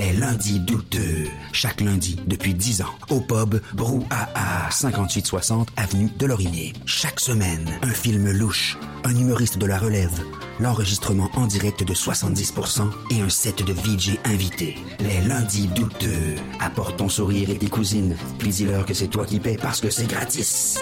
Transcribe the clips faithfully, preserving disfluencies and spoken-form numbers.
Les lundis douteux. Chaque lundi, depuis dix ans, au pub Brouhaha, cinquante-huit soixante avenue de Lorimier. Chaque semaine, un film louche, un humoriste de la relève, l'enregistrement en direct de soixante-dix pour cent et un set de V J invités. Les lundis douteux. Apporte ton sourire et tes cousines, puis dis-leur que c'est toi qui paies parce que c'est gratis.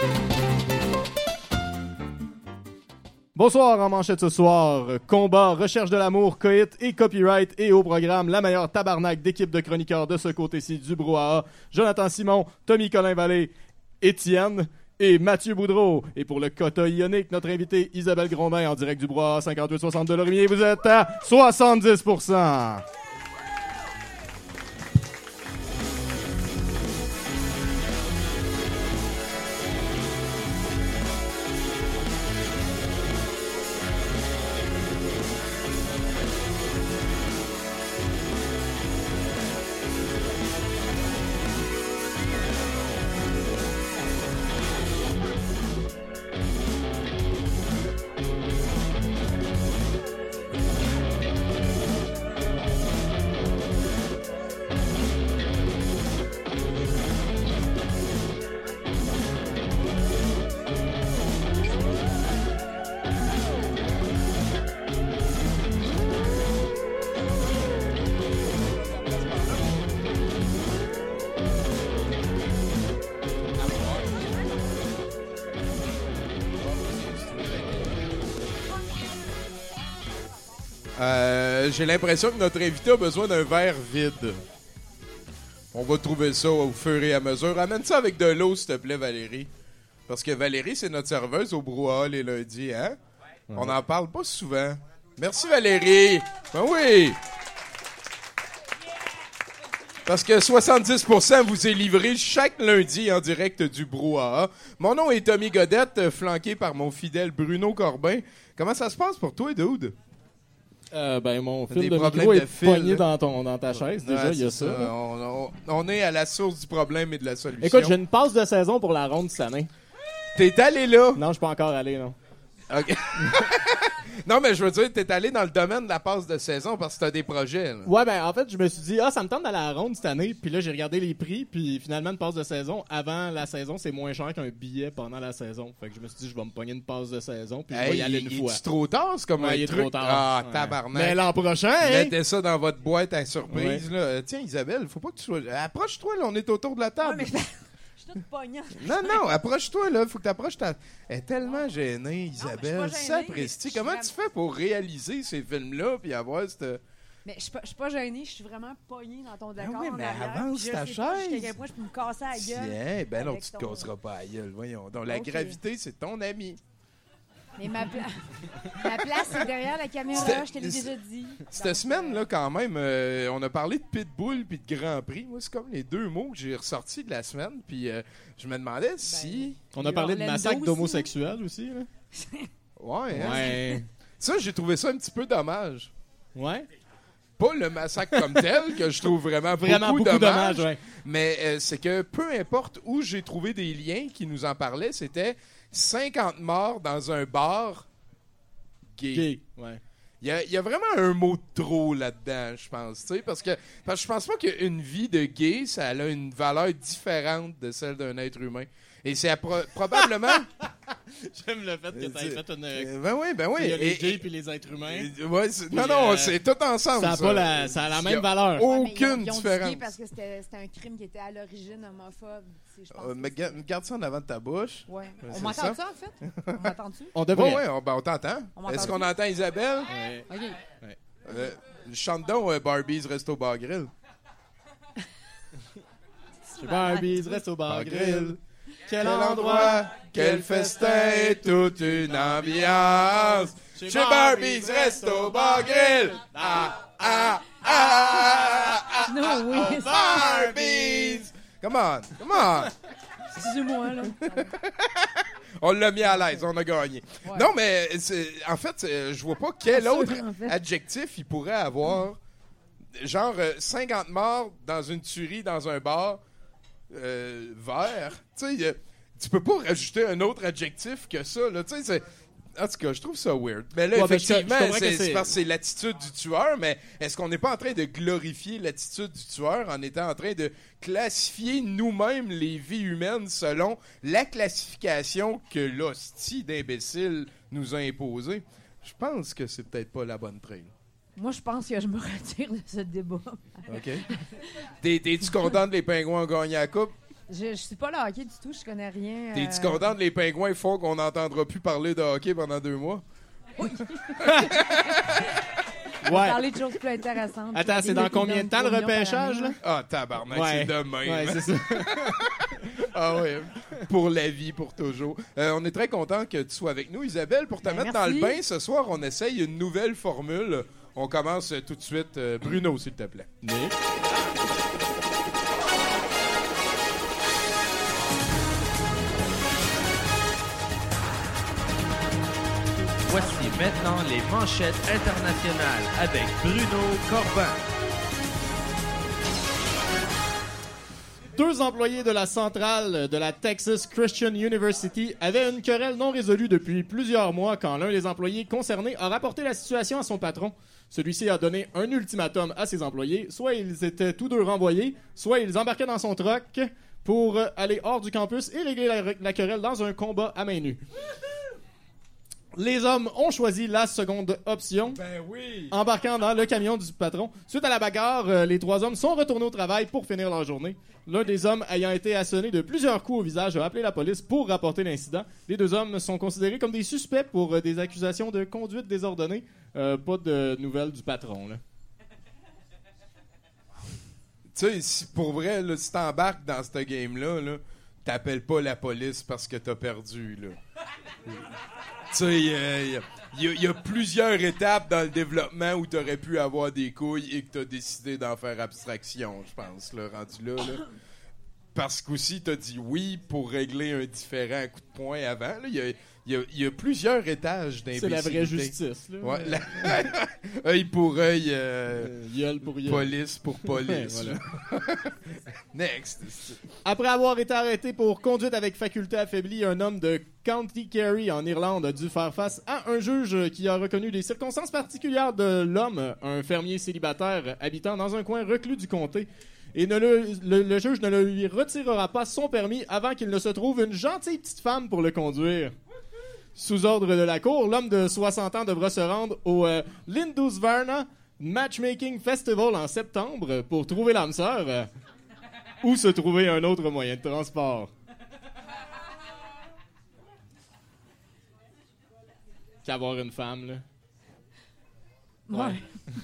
Bonsoir, en manchette ce soir, combat, recherche de l'amour, coït et copyright, et au programme, la meilleure tabarnak d'équipe de chroniqueurs de ce côté-ci du Brouhaha, Jonathan Simon, Tommy Colin-Vallée, Étienne et Mathieu Boudreau. Et pour le quota ionique, notre invité Isabelle Grondin en direct du Brouhaha cinquante-huit soixante de Lorimier, vous êtes à soixante-dix pour cent. Euh, j'ai l'impression que notre invité a besoin d'un verre vide. On va trouver ça au fur et à mesure. Amène ça avec de l'eau, s'il te plaît, Valérie. Parce que Valérie, c'est notre serveuse au Brouhaha les lundis, hein? Ouais. On n'en parle pas souvent. Merci, Valérie. Ben oui. Parce que soixante-dix pour cent vous est livré chaque lundi en direct du Brouhaha. Mon nom est Tommy Godette, flanqué par mon fidèle Bruno Corbin. Comment ça se passe pour toi, dude? Euh, ben, mon fil de micro est pogné dans, ton, dans ta chaise. Déjà, il ouais, y a ça. ça. On, on, on est à la source du problème et de la solution. Écoute, j'ai une passe de saison pour la ronde cette année. T'es allé là? Non, je suis pas encore allé, non. OK. Non, mais je veux dire, t'es allé dans le domaine de la passe de saison parce que t'as des projets. Là. Ouais, ben en fait, je me suis dit, ah, ça me tente d'aller à la ronde cette année. Puis là, j'ai regardé les prix. Puis finalement, une passe de saison, avant la saison, c'est moins cher qu'un billet pendant la saison. Fait que je me suis dit, je vais me pogner une passe de saison. Puis hey, je vais y aller une il, fois. C'est trop tard, c'est comme ouais, un il est truc. Trop tard. Ah, ouais. Tabarnak. Mais l'an prochain, mettez hein? ça dans votre boîte à surprise. Ouais. Là. Tiens, Isabelle, faut pas que tu sois. Approche-toi, là, on est autour de la table. Ouais, mais... toute pognante. Non, non, approche-toi, là. Faut que t'approches ta... Elle est tellement gênée, Isabelle. Sapristi. Comment tu fais pour réaliser ces films-là puis avoir cette... Mais je suis pas gênée, je suis vraiment pognée dans ton décor. Ah oui, mais arrière, avance ta chaise. À quel point je peux me casser la gueule. Tiens, ben non, tu te ton... casseras pas la gueule. Voyons. Donc, la okay. gravité, c'est ton ami. Mais ma, pla... ma place, c'est derrière la caméra, je te l'ai déjà dit. Cette semaine-là, quand même, euh, on a parlé de Pitbull puis de Grand Prix. Moi, c'est comme les deux mots que j'ai ressortis de la semaine. Puis euh, je me demandais ben, si... On a parlé de massacre aussi, d'homosexuels hein? aussi. Là. Ouais. Ouais. Hein? Ça, j'ai trouvé ça un petit peu dommage. Ouais. Pas le massacre comme tel, que je trouve vraiment, vraiment beaucoup, beaucoup dommage. dommage ouais. Mais euh, c'est que peu importe où j'ai trouvé des liens qui nous en parlaient, c'était... cinquante morts dans un bar gay. Gay, ouais. Il y a, y a vraiment un mot de trop là-dedans, je pense. Parce que, parce que je pense pas qu'une vie de gay, ça a une valeur différente de celle d'un être humain. Et c'est pro- probablement... J'aime le fait que tu aies fait une... Euh, ben oui, ben oui. Il y a les et, gays puis les êtres humains. Et, ouais, non, non, euh, c'est tout ensemble. Ça a, ça. Pas la, ça a la même valeur. Aucune ouais, ils ont, ils ont différence. dit parce que c'était, c'était un crime qui était à l'origine homophobe. Je pense euh, mais garde, garde ça en avant de ta bouche. Ouais. On m'entend ça? ça, en fait? On m'entend-tu? On devrait. Oui, ouais, on, ben, on t'entend. On Est-ce qu'on entend Isabelle? Oui. OK. Ouais. Euh, chante donc euh, Barbie's Resto Bar Grill. Barbie's Resto Bar Grill. Quel endroit, quel festin, toute une ambiance. Chez Barbie's Resto Bar Grill. Ah, ah, ah, ah, ah, non, ah, oui, oh, Barbie's. Come on, come on. C'est moi, là. On l'a mis à l'aise, on a gagné. Ouais. Non, mais c'est, en fait, je vois pas quel autre en fait. adjectif il pourrait avoir. Genre, cinquante morts dans une tuerie, dans un bar. Euh, vert, tu sais, tu peux pas rajouter un autre adjectif que ça, là, tu sais, En tout cas, je trouve ça weird. Mais là, Ouais, effectivement, ben, je- je comprends c'est, que c'est- c'est parce que c'est l'attitude du tueur, mais est-ce qu'on n'est pas en train de glorifier l'attitude du tueur en étant en train de classifier nous-mêmes les vies humaines selon la classification que l'hostie d'imbécile nous a imposée? Je pense que c'est peut-être pas la bonne traîne. Moi, je pense que je me retire de ce débat. OK? T'es, t'es-tu content de les Pingouins ont gagné la coupe? Je, je suis pas le hockey du tout, je connais rien. euh, T'es-tu content de les Pingouins font qu'on n'entendra plus parler de hockey pendant deux mois? On Ouais. va parler de choses plus intéressantes. Attends, c'est dans combien de temps le repêchage, là? Ah, tabarnak, Ouais. c'est demain. Ouais, c'est ça. Ah ouais, pour la vie, pour toujours. Euh, on est très content que tu sois avec nous, Isabelle. Pour te Ben, mettre merci. dans le bain, ce soir, on essaye une nouvelle formule. On commence euh, tout de suite. Euh, Bruno, s'il te plaît. Nick. Voici maintenant les manchettes internationales avec Bruno Corbin. Deux employés de la centrale de la Texas Christian University avaient une querelle non résolue depuis plusieurs mois quand l'un des employés concernés a rapporté la situation à son patron. Celui-ci a donné un ultimatum à ses employés. Soit ils étaient tous deux renvoyés, soit ils embarquaient dans son truck pour euh, aller hors du campus et régler la, la querelle dans un combat à main nue. Les hommes ont choisi la seconde option. Ben oui! Embarquant dans le camion du patron. Suite à la bagarre, euh, les trois hommes sont retournés au travail pour finir leur journée. L'un des hommes ayant été assommé de plusieurs coups au visage a appelé la police pour rapporter l'incident. Les deux hommes sont considérés comme des suspects pour euh, des accusations de conduite désordonnée. Euh, pas de nouvelles du patron, là. Tu sais, si, pour vrai, là, si t'embarques dans ce game-là, là, t'appelles pas la police parce que t'as perdu, là. Tu sais, il euh, y, y, y a plusieurs étapes dans le développement où t'aurais pu avoir des couilles et que t'as décidé d'en faire abstraction, je pense, là, rendu là, là. Parce qu'aussi, t'as dit oui pour régler un différent coup de poing avant. Il y a, y, a, y a plusieurs étages d'imbécilité. C'est la vraie justice, là. Ouais, la... œil pour œil, euh... Euh, gueule pour gueule. police pour police. Ouais, là. Next. Après avoir été arrêté pour conduite avec faculté affaiblie, un homme de County Kerry en Irlande a dû faire face à un juge qui a reconnu les circonstances particulières de l'homme, un fermier célibataire habitant dans un coin reclus du comté. Et ne le, le, le juge ne le lui retirera pas son permis avant qu'il ne se trouve une gentille petite femme pour le conduire. Sous ordre de la cour, l'homme de soixante ans devra se rendre au euh, Lindisfarne Matchmaking Festival en septembre pour trouver l'âme sœur euh, ou se trouver un autre moyen de transport. Qu'avoir une femme, là. Ouais.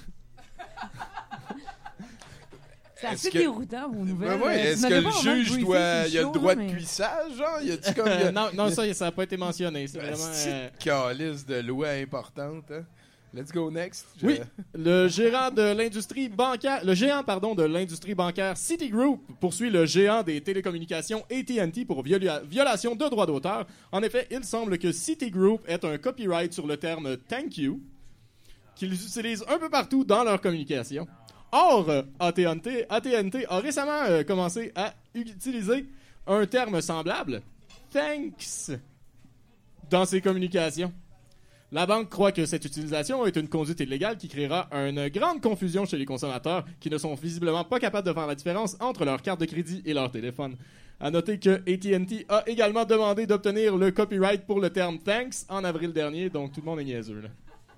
C'est Est-ce assez que- déroutant, vos nouvelles. Ben ouais, Euh, tu est-ce m'avais que pas le vraiment juge briefé doit. sur le Il a le show, droit là, de mais- cuissage, genre? Y a-tu comme. y a- non, non, ça, ça n'a pas été mentionné. C'est vraiment. Asti euh, de calice de loi importante, hein? Let's go next. Je- Oui, le gérant de l'industrie bancaire, le géant pardon de l'industrie bancaire Citigroup poursuit le géant des télécommunications A T and T pour viola- violation de droits d'auteur. En effet, il semble que Citigroup ait un copyright sur le terme "thank you" qu'ils utilisent un peu partout dans leur communication. Or, euh, A T and T, A T and T a récemment euh, commencé à utiliser un terme semblable, "thanks", dans ses communications. La banque croit que cette utilisation est une conduite illégale qui créera une grande confusion chez les consommateurs qui ne sont visiblement pas capables de faire la différence entre leur carte de crédit et leur téléphone. À noter que A T and T a également demandé d'obtenir le copyright pour le terme "thanks" en avril dernier, donc tout le monde est niaiseux, là.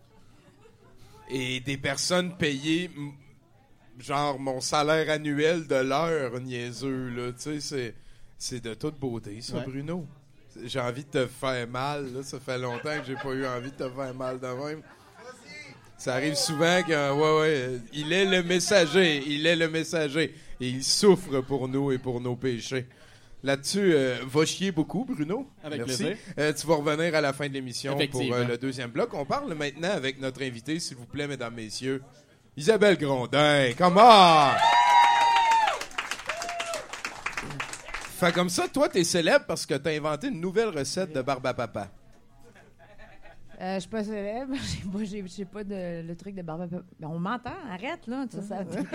Et des personnes payées, m- genre mon salaire annuel de l'heure, niaiseux, là. Tu sais, c'est, c'est de toute beauté, ça, Ouais. Bruno. J'ai envie de te faire mal, là. Ça fait longtemps que j'ai pas eu envie de te faire mal de même. Ça arrive souvent que, ouais, ouais, il est le messager, il est le messager. Et il souffre pour nous et pour nos péchés. Là-dessus, euh, va chier beaucoup, Bruno. Avec Merci. plaisir. Euh, tu vas revenir à la fin de l'émission pour Effectivement. euh, le deuxième bloc. On parle maintenant avec notre invité, s'il vous plaît, mesdames, messieurs. Isabelle Grondin, comment? Fait comme ça, toi, t'es célèbre parce que t'as inventé une nouvelle recette de barbe à papa. Euh, je suis pas célèbre, j'ai pas, j'ai, j'ai pas de, le truc de barbe. Ben, on m'entend, arrête, là. Tu, ça, tu,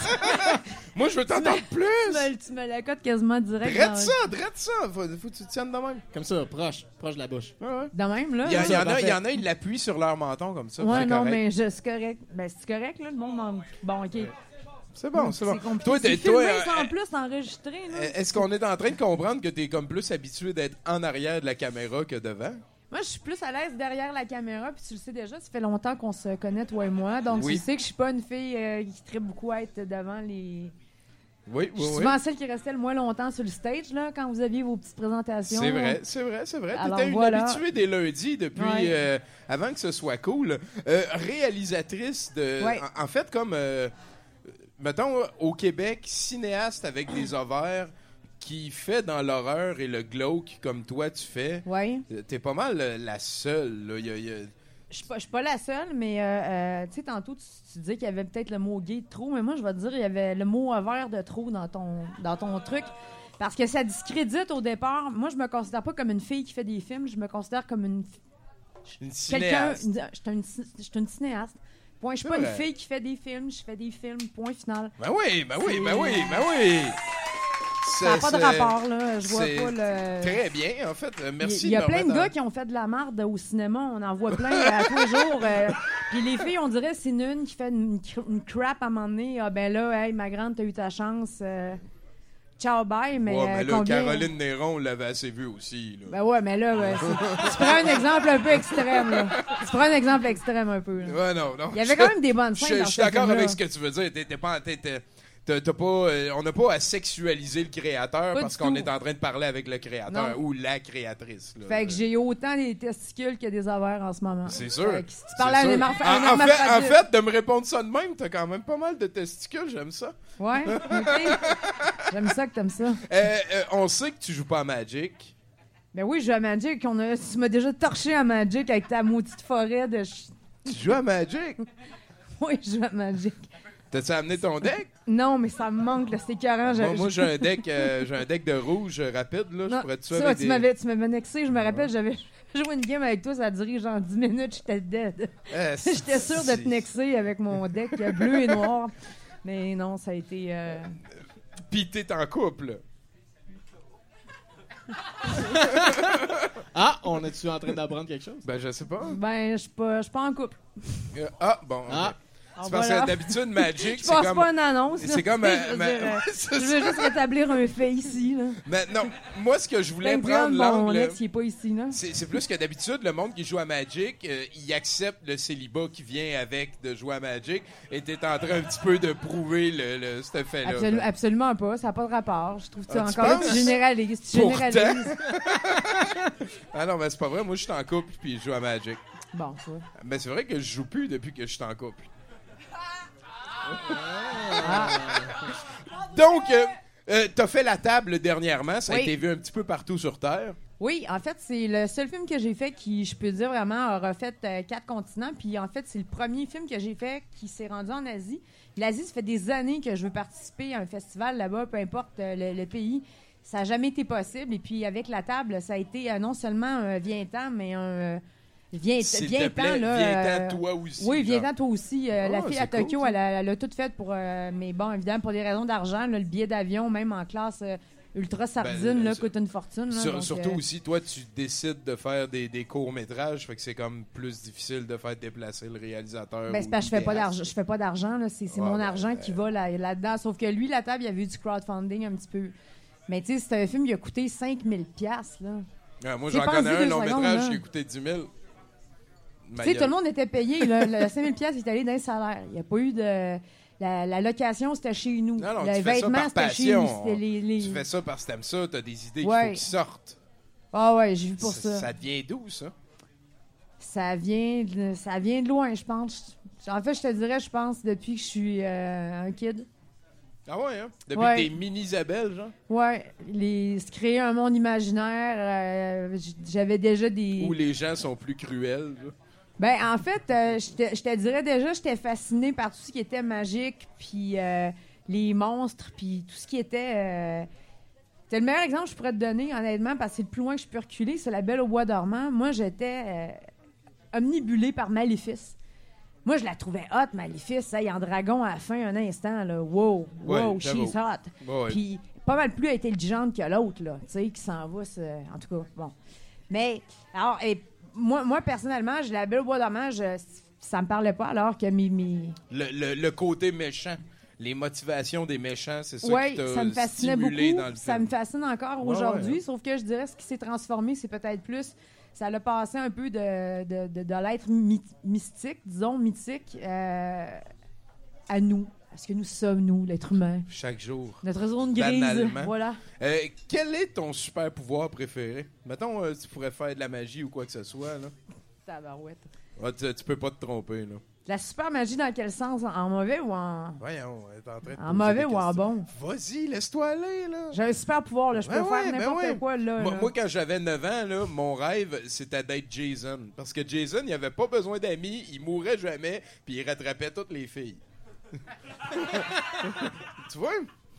Moi, je veux t'entendre plus! tu, me, tu me la cotes quasiment direct. Drette dans- ça, drette ça! Faut, faut que tu te tiennes de même. Comme ça, proche, proche de la bouche. Ouais, ouais. De même, là. Il y, a- là. il y en a, parfait. il y en a, ils l'appuient sur leur menton comme ça. Ouais, c'est non, correct. mais je, c'est correct. Ben, c'est correct, là, le monde m'en... Bon, OK. C'est bon, c'est bon. compliqué. Toi, C'est t'es- toi, filmé, euh, ça, en plus, enregistré, là. Est-ce qu'on est en train de comprendre que t'es comme plus habitué d'être en arrière de la caméra que devant? Moi, je suis plus à l'aise derrière la caméra, puis tu le sais déjà, ça fait longtemps qu'on se connaît, toi et moi. Donc, Oui. tu sais que je suis pas une fille euh, qui tripe beaucoup à être devant les... Oui, Je oui, suis oui. souvent celle qui restait le moins longtemps sur le stage, là, quand vous aviez vos petites présentations. C'est vrai, c'est vrai, c'est vrai. Alors, T'étais une voilà. habituée des lundis depuis Ouais. euh, avant que ce soit cool. Euh, réalisatrice de... Ouais. En, en fait, comme... euh, mettons, au Québec, cinéaste avec des ovaires qui fait dans l'horreur et le glauque comme toi tu fais. Oui. T'es pas mal euh, la seule. Là. Il y a- il y a- Je suis pas, je suis pas la seule, mais euh, euh, tu sais, tantôt, tu, tu disais qu'il y avait peut-être le mot gay de trop, mais moi, je vais te dire, il y avait le mot vert de trop dans ton, dans ton truc. Parce que ça discrédite au départ. Moi, je me considère pas comme une fille qui fait des films, je me considère comme une Une quelqu'un. cinéaste. une- Je suis une, je suis une cinéaste. Point. Je suis C'est pas une vrai. fille qui fait des films, je fais des films, point final. Ben oui, ben oui, C'est- ben oui, ben oui. Ça n'a C'est- pas de c'est rapport, là. Je vois c'est pas le. Très bien, en fait. Euh, Merci. Il y a me plein de remettre en- gars qui ont fait de la marde au cinéma. On en voit plein à tous les jours. euh, Puis les filles, on dirait c'est une qui fait une, cr- une crap à un moment donné. Ah ben là, hey, ma grande, t'as eu ta chance. euh, ciao, bye. Mais, Ouais, euh, mais là, combien... Caroline Néron, on l'avait assez vu aussi. Là. Ben ouais, mais là, ouais, c'est- tu prends un exemple un peu extrême. Là. Tu prends un exemple extrême un peu. Là. Ouais, non, non. Il y avait quand même des bonnes Je, scènes je dans suis ce d'accord film-là. avec ce que tu veux dire. T'es, t'es pas, t'es- t'es- t'as- t'as pas, euh, on n'a pas à sexualiser le créateur Pas parce du qu'on tout. est en train de parler avec le créateur Non. ou la créatrice. Là. Fait que j'ai autant des testicules que des ovaires en ce moment. C'est sûr. Fait que si tu C'est parlais à un sûr. hémarph- en, un en fait, en hermaphrodite- fait, de me répondre ça de même, t'as quand même pas mal de testicules, j'aime ça. Ouais, ok. J'aime ça que t'aimes ça. Euh, euh, on sait que tu joues pas à Magic. Ben oui, je joue à Magic. On a... Tu m'as déjà torché à Magic avec ta maudite forêt de... ch- Tu joues à Magic? Oui, je joue à Magic. T'as-tu amené ton deck? Non, mais ça me manque, là. C'est écœurant. Moi, j'ai- moi, j'ai un deck, euh, j'ai un deck de rouge euh, rapide, là. Non, Je pourrais te ça, tuer avec tu des... m'avais, tu m'avais nexé. Je me rappelle, j'avais joué une game avec toi. Ça a duré genre dix minutes. J'étais dead. Ah, J'étais sûre de si. te nexer avec mon deck euh, bleu et noir. Mais non, ça a été... euh, Pis t'es en couple. Ah, on est-tu en train d'apprendre quelque chose? Ben, je sais pas. Ben, je suis pas, je suis pas en couple. Euh, ah, bon. Ah. ok. Ah, C'est parce voilà. que d'habitude, Magic, Je c'est passe comme... pas une annonce. là. C'est comme... Je euh, veux ma- dire, euh, Ouais, c'est Je veux ça. juste rétablir un fait ici, là. Mais non, moi, ce que je voulais Ben, prendre mon l'angle... ex, il est pas ici, là. C'est c'est plus que d'habitude, le monde qui joue à Magic, euh, il accepte le célibat qui vient avec de jouer à Magic, et t'es en train un petit peu de prouver le, le, cet effet-là. Absolu- là. absolument pas, ça n'a pas de rapport. Je trouve que tu, Ah, tu encore là, penses? tu généralises. Tu Pourtant. généralises. Ah non, mais c'est pas vrai, moi je suis en couple puis je joue à Magic. Bon, ça. Mais c'est vrai que je joue plus depuis que je suis en couple. Ah. Donc, euh, euh, t'as fait la table dernièrement, ça a Oui. été vu un petit peu partout sur Terre. Oui, en fait, c'est le seul film que j'ai fait qui, je peux dire vraiment, a refait euh, quatre continents. Puis en fait, c'est le premier film que j'ai fait qui s'est rendu en Asie. L'Asie, ça fait des années que je veux participer à un festival là-bas, peu importe euh, le, le pays. Ça n'a jamais été possible. Et puis avec la table, ça a été euh, non seulement un viens-t'en, mais un euh, viens, S'il te viens-t'en. plaît, là, viens-ten euh, toi aussi. Oui, genre. viens-t'en toi aussi. Euh, la Oh, fille à c'est cool, Tokyo, ça. elle, a, elle a tout fait pour... euh, mais bon, évidemment, pour des raisons d'argent, là, le billet d'avion, même en classe euh, ultra sardine, Ben, là, sur- coûte une fortune. là, Sur- donc, surtout euh, aussi, toi, tu décides de faire des, des courts-métrages, fait que c'est comme plus difficile de faire déplacer le réalisateur. Ben, ou c'est parce que je fais pas l'idéaste. d'argent. Je fais pas d'argent, là. C'est, c'est Ouais, mon ben, argent qui va là, là-dedans. Sauf que lui, la table, il y avait eu du crowdfunding un petit peu. Mais tu sais, c'est un film qui a coûté cinq mille piastres, là. Ah, moi, C'est j'en pensé connais un deux long secondes, métrage là. qui a coûté dix mille. Tu sais, tout le monde était payé. là. Le cinq mille piastres est allé dans les salaires. Il n'y a pas eu de... La, la location, c'était chez nous. Non, non, le tu fais ça vêtement, par c'était chez passion. nous. C'était les... les... Tu fais ça parce que t'aimes ça, t'as des idées Ouais. qu'il faut qu'ils sortent. Ah ouais, j'ai vu pour ça. Ça devient d'où, ça? Ça vient de, ça vient de loin, je pense. En fait, je te dirais, je pense, depuis que je suis euh, un kid. Ah ouais, hein? Depuis Ouais. que t'es mini-Isabelle, genre? Ouais, les, se créer un monde imaginaire, euh, j- j'avais déjà des... Où les gens sont plus cruels, là. Ben, en fait, euh, je te- je te dirais déjà, j'étais fascinée par tout ce qui était magique, puis euh, les monstres, puis tout ce qui était... euh, C'est le meilleur exemple que je pourrais te donner, honnêtement, parce que c'est le plus loin que je peux reculer, c'est La Belle au bois dormant. Moi, j'étais... euh, omnibulé par Maléfice. Moi, je la trouvais hot, Maléfice. Hey, en dragon à la fin, un instant, là. Wow, wow, Ouais, she's hot. Ouais. Puis pas mal plus intelligente que l'autre, là. Tu sais, qui s'en va, c'est- en tout cas, bon. Mais, alors, et, moi, moi, personnellement, je la Belle au bois dormant, je, ça me parlait pas, alors que mes... mes... Le, le, le côté méchant, les motivations des méchants, c'est ça Oui, qui t'a ça me fascinait stimulé beaucoup. dans le Ça film. me fascine encore Ouais, aujourd'hui, ouais. sauf que je dirais ce qui s'est transformé, c'est peut-être plus... Ça l'a passé un peu de, de, de, de l'être my- mystique, disons, mythique, euh, à nous. Parce que nous sommes, nous, l'être humain. Chaque jour. Notre zone grise, Banalement. voilà. Euh, quel est ton super pouvoir préféré? Mettons, euh, tu pourrais faire de la magie ou quoi que ce soit. Là. Tabarouette. Ah, tu, tu peux pas te tromper. Là. La super magie dans quel sens? En, en mauvais ou en... Voyons, t'es en train de En poser mauvais des ou en questions. bon? Vas-y, laisse-toi aller. Là. J'ai un super pouvoir, là. Je peux Ouais, faire ouais, ben n'importe ouais. quoi, là. Moi, là. moi, quand j'avais neuf ans, là, mon rêve, c'était d'être Jason. Parce que Jason, il avait pas besoin d'amis, il mourait jamais, puis il rattrapait toutes les filles. Tu vois?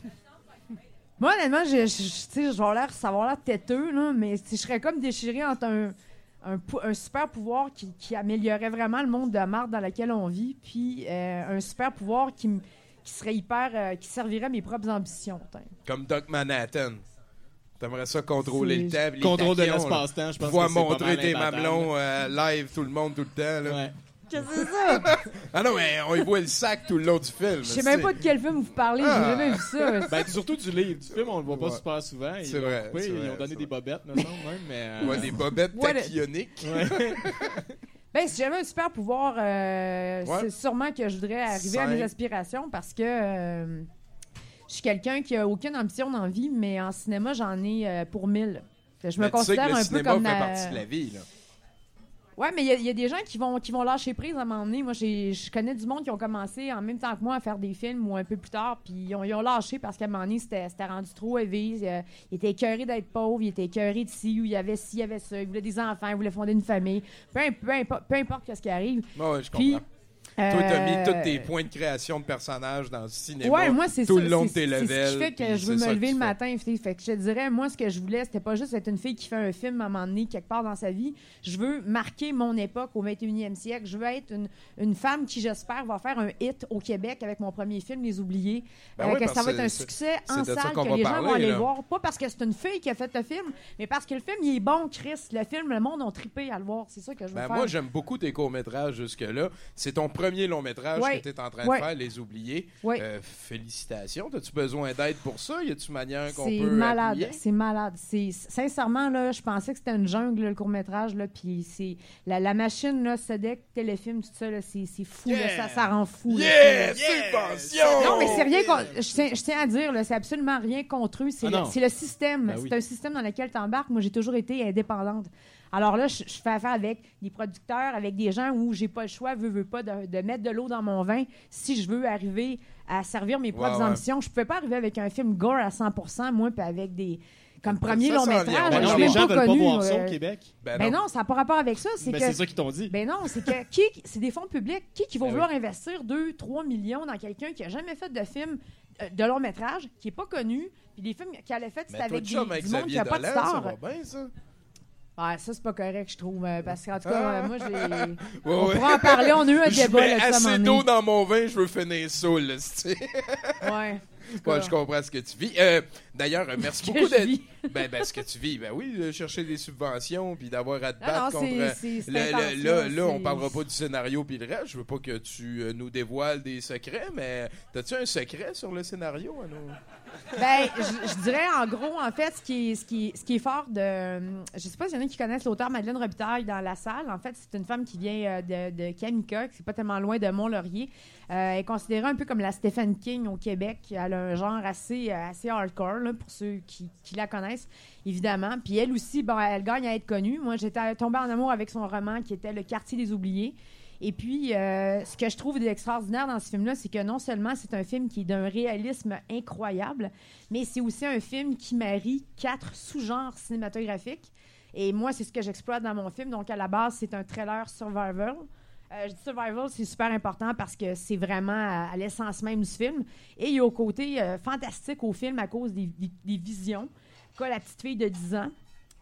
Moi, honnêtement, je, je, je- tu sais, je vais l'air, ça va avoir l'air têteux, là, mais si je serais comme déchiré entre un, un, pou- un super pouvoir qui, qui améliorerait vraiment le monde de marde dans lequel on vit, puis euh, un super pouvoir qui, m- qui serait hyper... euh, qui servirait à mes propres ambitions. t'in. Comme Doc Manhattan. T'aimerais ça contrôler C'est- le temps, les Contrôle de tachyons, là. l'espace-temps, je pense Pouvoir que c'est pas montrer mal tes imbattable. mamelons euh, live tout le monde tout le temps. Là. Ouais. Qu'est-ce que c'est ça? Ah non, mais on y voit le sac tout le long du film. Je sais même pas de quel film vous parlez, Ah. j'ai jamais vu ça. Ben, surtout du livre. Du film, on le voit pas Ouais. super souvent. Ils C'est l'ont vrai, coupé, c'est ils vrai, ont donné c'est des vrai. bobettes, me semble, même, mais... euh, Ouais, des bobettes What a- tachyoniques. ouais. Ben, si j'avais un super pouvoir, euh, Ouais. c'est sûrement que je voudrais arriver à mes Cinq. aspirations parce que euh, je suis quelqu'un qui a aucune ambition dans la vie, mais en cinéma, j'en ai euh, pour mille. Fait que Je me Mais tu sais que considère le un peu cinéma comme fait la- partie de la vie. Là. Ouais, mais il y a- il y, a des gens qui vont, qui vont lâcher prise à un moment donné. Moi, j'ai- je connais du monde qui ont commencé en même temps que moi à faire des films ou un peu plus tard, puis ils ont, ils ont lâché parce qu'à un moment donné, c'était c'était rendu trop heavy. Euh, Ils étaient écœurés d'être pauvres, ils étaient écœurés de ci, où il y avait ci, il y avait ça. Ils voulaient des enfants, ils voulaient fonder une famille. Peu, imp- peu, impo- peu importe ce qui arrive. Ouais, ouais, je Puis, comprends. Toi, t'as mis euh, tous tes points de création de personnages dans le cinéma. Ouais, moi, c'est tout ça. le long de c'est- tes c'est levels. ce qui fait que puis je veux c'est ça me lever tu le fais. matin. Fait fait que je te dirais, moi, ce que je voulais, c'était pas juste être une fille qui fait un film à un moment donné, quelque part dans sa vie. Je veux marquer mon époque au vingt et unième siècle. Je veux être une, une femme qui, j'espère, va faire un hit au Québec avec mon premier film, Les Oubliés. Ben Euh, oui, que parce ça va que être un c'est- succès c'est en de ça salle, qu'on que va les gens parler, vont aller là. le voir. Pas parce que c'est une fille qui a fait le film, mais parce que le film, il est bon, Chris. Le film, le monde a trippé à le voir. C'est ça que je veux Ben, faire. moi, j'aime beaucoup tes courts-métrages jusque-là. C'est ton premier long-métrage Ouais. que tu es en train Ouais. de faire, Les Oubliés. Ouais. Euh, félicitations. As-tu besoin d'aide pour ça? Y a-tu manière qu'on C'est peut malade, appuyer? c'est malade. C'est sincèrement là, je pensais que c'était une jungle là, le court métrage là, puis c'est la, la machine là, Sedec, téléfilm, tout ça là, c'est c'est fou là, Yeah! ça, ça rend fou. là. Yeah! C'est- Subvention! Non, mais c'est rien qu'on- je tiens, je tiens à dire là, c'est absolument rien contre eux, c'est Ah le, non. c'est le système, Ben c'est oui. un système dans lequel tu embarques. Moi, j'ai toujours été indépendante. Alors là, je, je fais affaire avec des producteurs, avec des gens où j'ai pas le choix, veux, veux pas, de, de mettre de l'eau dans mon vin si je veux arriver à servir mes propres Ouais, ouais. ambitions. Je pouvais pas arriver avec un film gore à cent pour cent, moi, puis avec des... Comme Ça premier s'en long vient. métrage, Ben Ben non, non, je suis les même gens pas veulent pas connu. voir ça euh, au Québec. Ben, Ben non. non, ça n'a pas rapport avec ça. C'est Ben, que c'est ça qu'ils t'ont dit. ben non, c'est que qui, c'est des fonds publics. Qui qui va Ben vouloir investir deux, trois millions dans quelqu'un qui a jamais fait de film euh, de long métrage, qui est pas connu, puis des films qu'il a fait, c'est Mais toi, avec de des, chum avec du monde qui Xavier a pas de Dolan, ça star. va bien, ça? Ouais, ça c'est pas correct, je trouve, euh, parce qu'en tout cas, Ah. euh, moi j'ai. Ouais, On ouais. pourra en parler. On a eu un Je débat mets là-dessus à un assez moment d'eau donné. dans mon vin, je veux finir saoul. là, c'est- Ouais. Ouais, je comprends ce que tu vis. Euh, D'ailleurs, euh, merci Que beaucoup je d'être. vis. Ben, ben, ce que tu vis, ben oui, de chercher des subventions puis d'avoir à te Non, battre non, contre. c'est- c'est- c'est le- le- intention, là, là, on c'est- parlera pas du scénario puis le reste. Je veux pas que tu euh, nous dévoiles des secrets, mais t'as-tu un secret sur le scénario à nous? Ben, je, je dirais en gros, en fait, ce qui est, ce qui est, ce qui est fort de. Je sais pas s'il y en a qui connaissent l'auteur Madeleine Robitaille dans la salle. En fait, c'est une femme qui vient euh, de, de Kamika, qui c'est pas tellement loin de Mont-Laurier. Euh, elle est considérée un peu comme la Stephen King au Québec. Elle a un genre assez, euh, assez hardcore, là, pour ceux qui, qui la connaissent, évidemment. Puis elle aussi, bon, elle gagne à être connue. Moi, j'étais tombée en amour avec son roman qui était Le Quartier des Oubliés. Et puis, euh, ce que je trouve d'extraordinaire dans ce film-là, c'est que non seulement c'est un film qui est d'un réalisme incroyable, mais c'est aussi un film qui marie quatre sous-genres cinématographiques. Et moi, c'est ce que j'exploite dans mon film. Donc, à la base, c'est un thriller survival. Euh, je dis survival, c'est super important parce que c'est vraiment à, à l'essence même du film. Et il y a au côté euh, fantastique au film à cause des, des- des visions qu'a la petite fille de dix ans,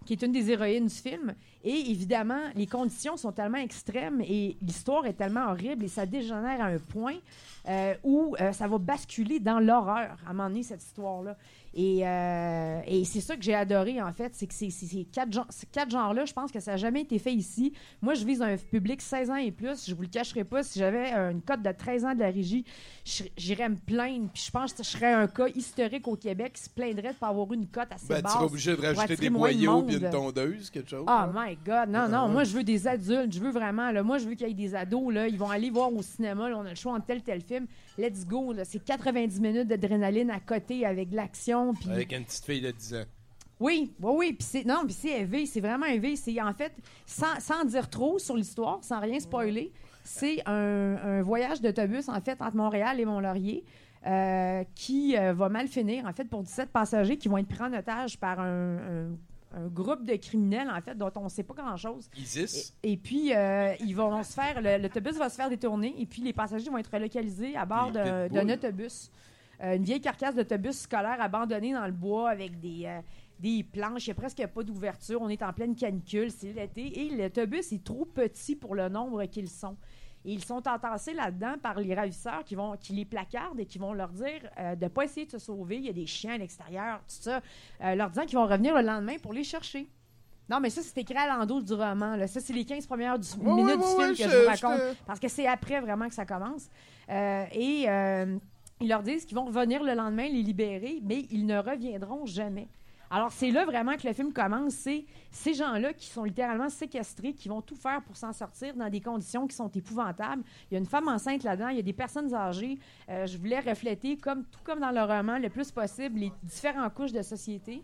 qui est une des héroïnes du film. Et évidemment, les conditions sont tellement extrêmes et l'histoire est tellement horrible et ça dégénère à un point euh, où euh, ça va basculer dans l'horreur à un moment donné, cette histoire-là. Et, euh, et c'est ça que j'ai adoré, en fait, c'est que ces, ces, ces quatre, gen- ces quatre genres-là, je pense que ça n'a jamais été fait ici. Moi, je vise un public seize ans et plus. Je vous le cacherai pas, si j'avais une cote de treize ans de la régie, j'irais me plaindre. Puis je pense que je serais un cas historique au Québec qui se plaindrait de ne pas avoir eu une cote assez Ben, basse. tu serais obligé de rajouter des boyaux puis une tondeuse, quelque chose. Oh hein? my God, non, non, moi je veux des adultes, je veux vraiment, là, moi je veux qu'il y ait des ados, là, ils vont aller voir au cinéma, là, on a le choix entre tel tel film, let's go, là, c'est quatre-vingt-dix minutes d'adrénaline à côté avec de l'action. Pis... Avec une petite fille de dix ans. Oui, oui, oui, puis c'est, non, puis c'est élevé, c'est vraiment élevé, c'est en fait, sans, sans dire trop sur l'histoire, sans rien spoiler, c'est un, un voyage d'autobus, en fait, entre Montréal et Mont-Laurier, euh, qui euh, va mal finir, en fait, pour dix-sept passagers qui vont être pris en otage par un... un un groupe de criminels, en fait, dont on ne sait pas grand-chose. ISIS. Et, et puis, euh, ils vont se faire... Le, l'autobus va se faire détourner et puis les passagers vont être relocalisés à bord d'un, d'un autobus. Euh, une vieille carcasse d'autobus scolaire abandonnée dans le bois avec des, euh, des planches. Il n'y a presque pas d'ouverture. On est en pleine canicule. C'est l'été. Et l'autobus est trop petit pour le nombre qu'ils sont. Et ils sont entassés là-dedans par les ravisseurs qui, vont, qui les placardent et qui vont leur dire euh, de ne pas essayer de se sauver. Il y a des chiens à l'extérieur, tout ça. Euh, leur disant qu'ils vont revenir le lendemain pour les chercher. Non, mais ça, c'est écrit à l'endos du roman. Là. Ça, c'est les quinze premières du, ouais, minutes ouais, du ouais, film ouais, que je, je vous raconte. je te... Parce que c'est après vraiment que ça commence. Euh, et euh, ils leur disent qu'ils vont revenir le lendemain, les libérer, mais ils ne reviendront jamais. Alors, c'est là vraiment que le film commence. C'est ces gens-là qui sont littéralement séquestrés, qui vont tout faire pour s'en sortir dans des conditions qui sont épouvantables. Il y a une femme enceinte là-dedans, il y a des personnes âgées. Euh, je voulais refléter, comme, tout comme dans le roman, le plus possible, les différentes couches de société.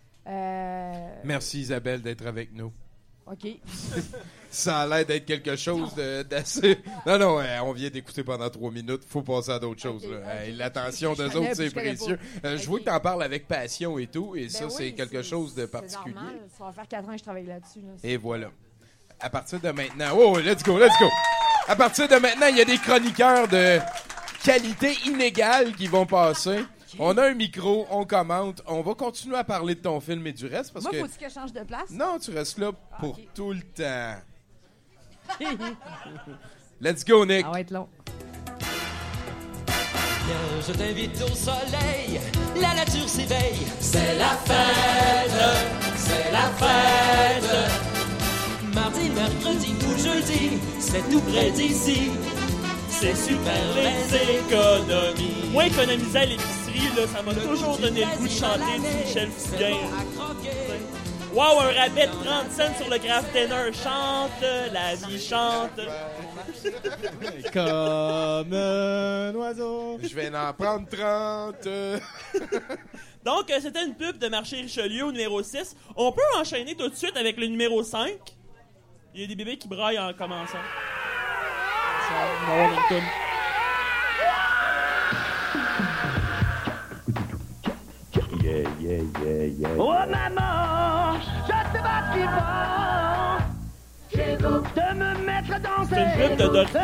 Euh... Merci Isabelle d'être avec nous. OK. Ça a l'air d'être quelque chose de, d'assez... Non, non, euh, on vient d'écouter pendant trois minutes. Faut passer à d'autres choses. Okay, là. okay. Hey, l'attention Je des connais, autres, c'est je connais précieux. pas. Euh, Okay. je vois que t'en parles avec passion et tout, et Ben ça, oui, c'est quelque chose de c'est particulier. normal. Ça va faire quatre ans que je travaille là-dessus. Là. Et voilà. À partir de maintenant... Oh, let's go, let's go! À partir de maintenant, il y a des chroniqueurs de qualité inégale qui vont passer. On a un micro, on commente, on va continuer à parler de ton film et du reste parce Moi, que... faut-tu que je change de place? Non, tu restes là pour ok. tout le temps. Let's go, Nick. Ça va être long. Viens, je t'invite au soleil, la nature s'éveille. C'est la fête, c'est la fête. Mardi, mercredi ou jeudi, c'est tout près d'ici. C'est super les économies. Moi, économiser à l'épicerie, là, ça m'a toujours donné le goût de chanter du Michel Fugain. Wow, un rabais de trente cents sur le craft dinner. Chante, la vie chante. Comme un oiseau. Je vais en prendre trente. Donc, euh, c'était une pub de Marché Richelieu au numéro six. On peut enchaîner tout de suite avec le numéro cinq. Il y a des bébés qui braillent en commençant. Ça va avoir une toune. Yeah, yeah, yeah, yeah. Oh maman, je te bats fort. De me mettre dans C'est une pub de Doritos.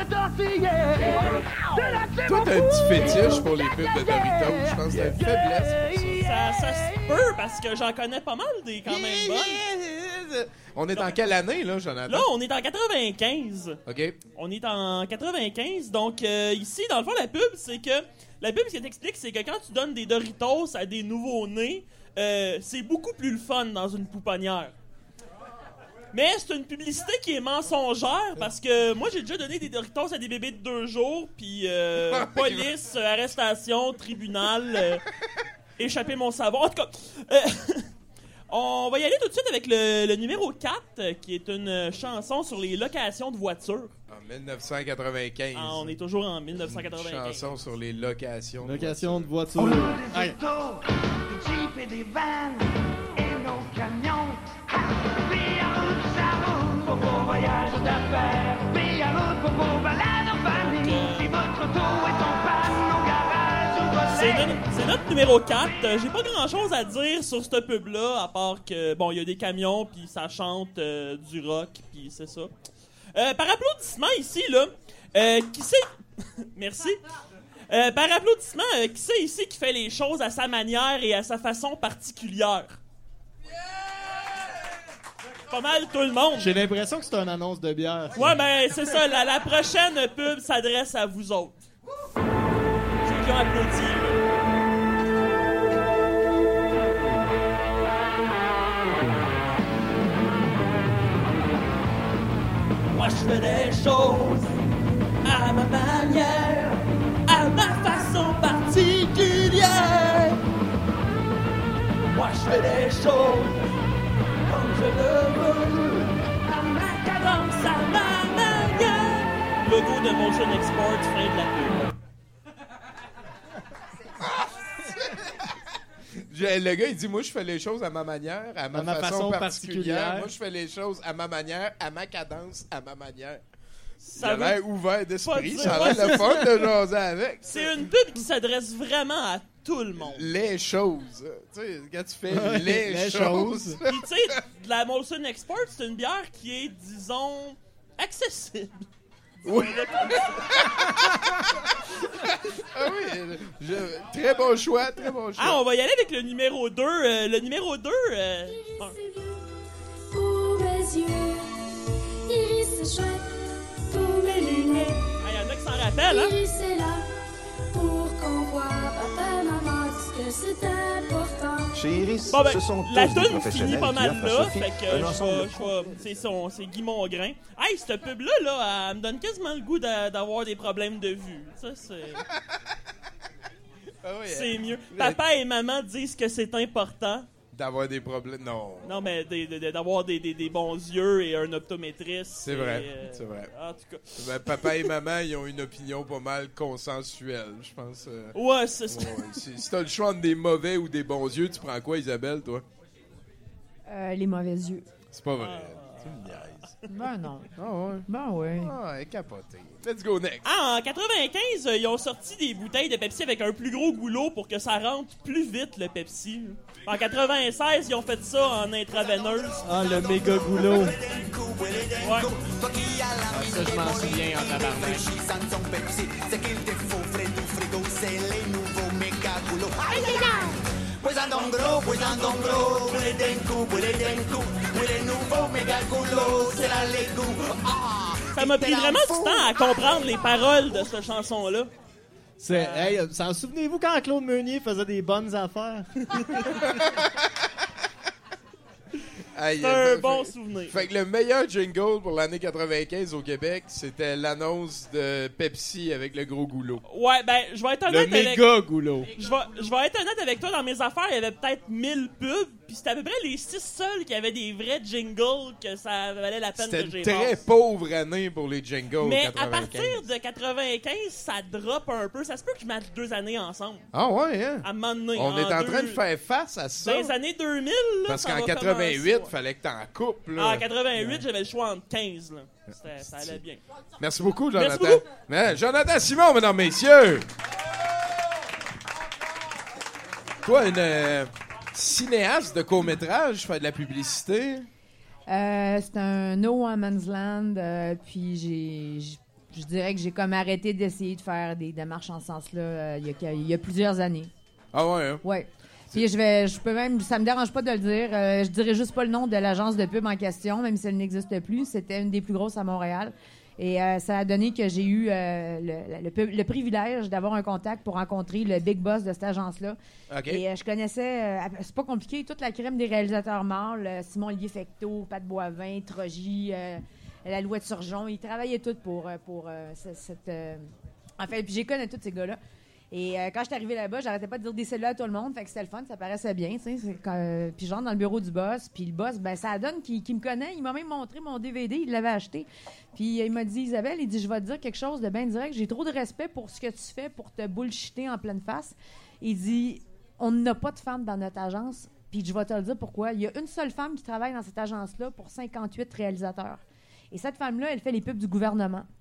Toi, t'as un petit fétiche pour les pubs de Doritos. Je pense que t'as une faiblesse pour ça. Ça, ça se peut parce que j'en connais pas mal des quand même bonnes. On est en quelle année, là, Jonathan? Là, on est en quatre-vingt-quinze. OK. On est en quatre-vingt-quinze. Donc, euh, ici, dans le fond, la pub, c'est que... La pub, ce qu'elle t'explique, c'est que quand tu donnes des Doritos à des nouveaux-nés, euh, c'est beaucoup plus le fun dans une pouponnière. Mais c'est une publicité qui est mensongère parce que moi, j'ai déjà donné des Doritos à des bébés de deux jours, puis euh, police, euh, arrestation, tribunal, euh, échapper mon savon. En tout cas, euh, on va y aller tout de suite avec le, le numéro quatre, euh, qui est une chanson sur les locations de voitures. En dix-neuf cent quatre-vingt-quinze. Ah, on est toujours en dix-neuf cent Une quatre-vingt-quinze. chanson sur les locations. de Location de voitures. voiture. Des Hey. autos, des jeeps et des vannes et nos camions. Puis en route, ça roule pour vos voyages d'affaires. Puis en route pour vos balades en famille. Si votre auto est en panne au garage ou votre C'est notre, c'est notre numéro quatre. Euh, J'ai pas grand chose à dire sur cette pub-là, à part que, bon, il y a des camions, puis ça chante euh, du rock, puis c'est ça. Euh, par applaudissement ici, là, euh, qui c'est... Merci. Euh, par applaudissement, euh, qui c'est ici qui fait les choses à sa manière et à sa façon particulière? pas mal tout le monde. J'ai l'impression que c'est une annonce de bière. Ouais, ben c'est ça. La, la prochaine pub s'adresse à vous autres. Ceux qui ont applaudi, là. Moi, je fais des choses à ma manière, à ma façon particulière. Moi, je fais des choses comme je le veux, à ma cadence, à ma manière. Logo de Motion Export, fin de la pub. J'ai- Le gars, il dit, moi, je fais les choses à ma manière, à ma, À ma façon, façon particulière. particulière. Moi, je fais les choses à ma manière, à ma cadence, à ma manière. Ça Ça a veut l'air ouvert pas d'esprit. dire- Ça a l'air le fun de jaser avec. C'est une pub qui s'adresse vraiment à tout le monde. Les choses. Tu sais, quand tu fais Ouais, les, les choses. choses. Puis tu sais, de la Molson Export, c'est une bière qui est, disons, accessible. Oui. Ah oui, je- très bon choix, très bon choix. Ah, on va y aller avec le numéro deux. Euh, le numéro deux... Euh... ah. Pour mes yeux, Iris c'est chouette. Pour mes lunettes, Ah, y en a qui s'en rappellent, hein? Iris est là. Pour qu'on voit papa, maman disent que c'est important. Chez Iris, Bon, ben, ce sont la tous des toune professionnels finit pas qui mal offrent à là, Sophie fait que un euh, je ensemble vais- de je vais- c'est son, c'est Guy Mongrain. Hey, cette pub-là, là, elle me donne quasiment le goût d'a- d'avoir des problèmes de vue. Ça, c'est... Ah oui, C'est hein. mieux. Papa et maman disent que c'est important. D'avoir des problèmes. Non. Non, mais des- des- d'avoir des, des, des bons yeux et un optométriste. C'est vrai, et, euh, c'est vrai. En tout cas. Ben, papa et maman, ils ont une opinion pas mal consensuelle, je pense. euh. Ouais, c'est ça. Ouais, ouais. Si, si t'as le choix entre des mauvais ou des bons yeux, tu prends quoi, Isabelle, toi? Euh, les mauvais yeux. C'est pas vrai. Ah. Tu me niaises. Ben non. Ah ouais? Ben oui. Ah, elle est capotée. Let's go next. Ah, en quatre-vingt-quinze, euh, ils ont sorti des bouteilles de Pepsi avec un plus gros goulot pour que ça rentre plus vite, le Pepsi. En quatre-vingt-seize, ils ont fait ça en intraveineuse. Ah, le méga goulot. Ouais. Ah, ça, je m'en souviens en tabarnak. Ça m'a pris vraiment du temps à comprendre les paroles de cette chanson-là. C'est, hey, s'en souvenez-vous quand Claude Meunier faisait des bonnes affaires? Aïe, C'est un fait- bon fait- souvenir. Fait que le meilleur jingle pour l'année quatre-vingt-quinze au Québec, c'était l'annonce de Pepsi avec le gros goulot. Ouais, ben, je vais être Le honnête avec... méga goulot. Je vais, je vais être honnête avec toi, dans mes affaires, il y avait peut-être mille pubs, puis c'était à peu près les six seuls qui avaient des vrais jingles que ça valait la peine C'était que j'ai une très pauvre année pour les jingles Mais à quatre-vingt-quinze. partir de quatre-vingt-quinze, ça drop un peu. Ça se peut que je mette deux années ensemble. Ah ouais, hein? À un moment donné. On est en deux- train de faire face à ça. Dans les années deux mille, là, Parce ça qu'en va quatre-vingt-huit, commencer, ouais. fallait que t'en coupes. Là. Ah, en quatre-vingt-huit, j'avais le choix entre quinze. Là. C'était- Ça allait bien. Merci beaucoup, Merci Jonathan. beaucoup. Mais, Jonathan Simon, mesdames, messieurs. Toi, une euh, cinéaste de court-métrage, fais de la publicité. Euh, c'est un No Man's Land, euh, puis j'ai, j'- je dirais que j'ai comme arrêté d'essayer de faire des démarches en ce sens-là euh, il y a, il y a plusieurs années. Ah ouais, hein? Ouais. Puis je vais, je peux même, ça me dérange pas de le dire. euh, je dirais juste pas le nom de l'agence de pub en question, même si elle n'existe plus. C'était une des plus grosses à Montréal. Et euh, ça a donné que j'ai eu euh, le, le, pub- le privilège d'avoir un contact pour rencontrer le big boss de cette agence-là. OK. Et euh, je connaissais, euh, c'est pas compliqué, toute la crème des réalisateurs mâles, euh, Simon Olivier Fecteau, Pat Boivin, Trogy, euh, la Louette Surgeon, ils travaillaient tous pour, euh, pour euh, ce- cette... euh, En fait, puis j'ai connais tous ces gars-là. Et euh, quand je suis arrivée là-bas, j'arrêtais pas de dire des cellules à tout le monde, fait que c'était le fun, ça paraissait bien, tu sais. c'est quand, euh, Puis je rentre dans le bureau du boss, puis le boss, ben ça donne qu'il qu'il me connaît, il m'a même montré mon D V D, il l'avait acheté. Puis euh, il m'a dit, Isabelle, il dit, je vais te dire quelque chose de bien direct, j'ai trop de respect pour ce que tu fais pour te bullshiter en pleine face. Il dit, on n'a pas de femmes dans notre agence, puis je vais te le dire pourquoi. Il y a une seule femme qui travaille dans cette agence-là pour cinquante-huit réalisateurs. Et cette femme-là, elle fait les pubs du gouvernement.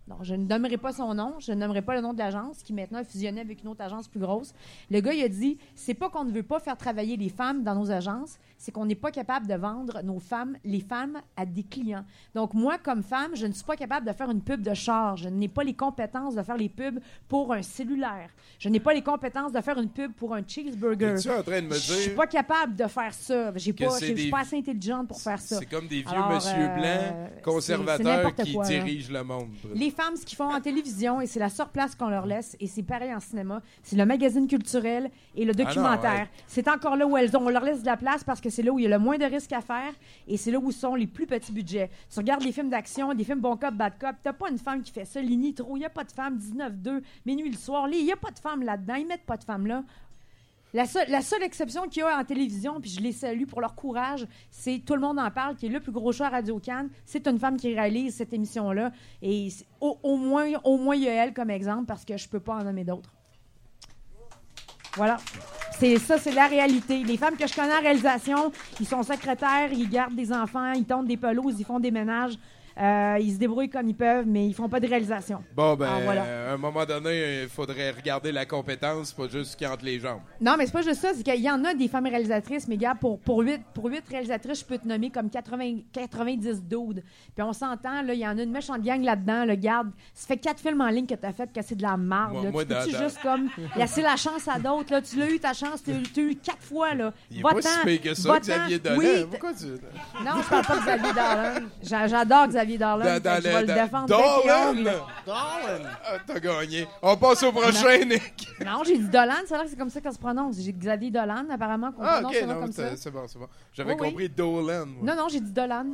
Non, je ne nommerai pas son nom, je ne nommerai pas le nom de l'agence, qui maintenant est fusionnée avec une autre agence plus grosse. Le gars, il a dit, c'est pas qu'on ne veut pas faire travailler les femmes dans nos agences, c'est qu'on n'est pas capable de vendre nos femmes, les femmes, à des clients. Donc, moi, comme femme, je ne suis pas capable de faire une pub de char. Je n'ai pas les compétences de faire les pubs pour un cellulaire. Je n'ai pas les compétences de faire une pub pour un cheeseburger. Es-tu en train de me Je suis dire pas capable de faire ça. J'ai que pas, c'est j'ai- je suis des- pas assez intelligente pour faire ça. c'est comme des vieux Alors, monsieur euh, blancs c'est- c'est conservateurs n'importe qui quoi, là. dirigent le monde. Les femmes, ce qu'ils font en télévision, et c'est la seule place qu'on leur laisse, et c'est pareil en cinéma, c'est le magazine culturel et le documentaire. Ah non, ouais. C'est encore là où elles ont. On leur laisse de la place parce que c'est là où il y a le moins de risques à faire et c'est là où sont les plus petits budgets. Tu regardes les films d'action, des films bon cop, bad cop, t'as pas une femme qui fait ça. Les Nitro, il n'y a pas de femme. dix-neuf deux, minuit le soir, il n'y a pas de femme là-dedans. Ils mettent pas de femme là. La seule, la seule exception qu'il y a en télévision, puis je les salue pour leur courage, c'est Tout le monde en parle, qui est le plus gros show à Radio-Can. C'est une femme qui réalise cette émission-là. Et c'est- au, au moins, au moins, il y a elle comme exemple, parce que je peux pas en nommer d'autres. Voilà. C'est ça, c'est la réalité. Les femmes que je connais en réalisation, ils sont secrétaires, ils gardent des enfants, ils tondent des pelouses, ils font des ménages. Euh, ils se débrouillent comme ils peuvent, mais ils font pas de réalisation. Bon, ben, Ah, voilà. à un moment donné, il faudrait regarder la compétence, pas juste ce qui est entre les jambes. Non, mais c'est pas juste ça, c'est qu'il y en a des femmes réalisatrices, mais gars, pour, pour, huit, pour huit réalisatrices, je peux te nommer comme quatre-vingts, quatre-vingt-dix dudes. Puis on s'entend, là, il y en a une méchante gang là-dedans, le garde. Ça fait quatre films en ligne que t'as fait, que c'est de la marde. Moi- là. moi, tu peux-tu dans- dans- juste comme laisser la chance à d'autres, là? Tu l'as eu ta chance, tu l'as eu quatre fois, là. Il est Va-t'en, pas si pire que ça, va-t'en. Xavier Dolan. Oui, t- Pourquoi tu... non, je parle pas de Xavier Dolan. J'a- J'adore Xavier Dolan. Dans- dans fait que je vais le dans- défendre. bec et Dolan! ongle. Ah, t'as gagné. On passe au prochain, Nick. Non, j'ai dit Dolan, c'est vrai que c'est comme ça que ça se prononce. J'ai dit Xavier Dolan, apparemment, qu'on Ah, prononce ok, son nom non, comme c'est ça. c'est bon, c'est bon. J'avais Oui, oui. compris Dolan. moi. Non, non, j'ai dit Dolan.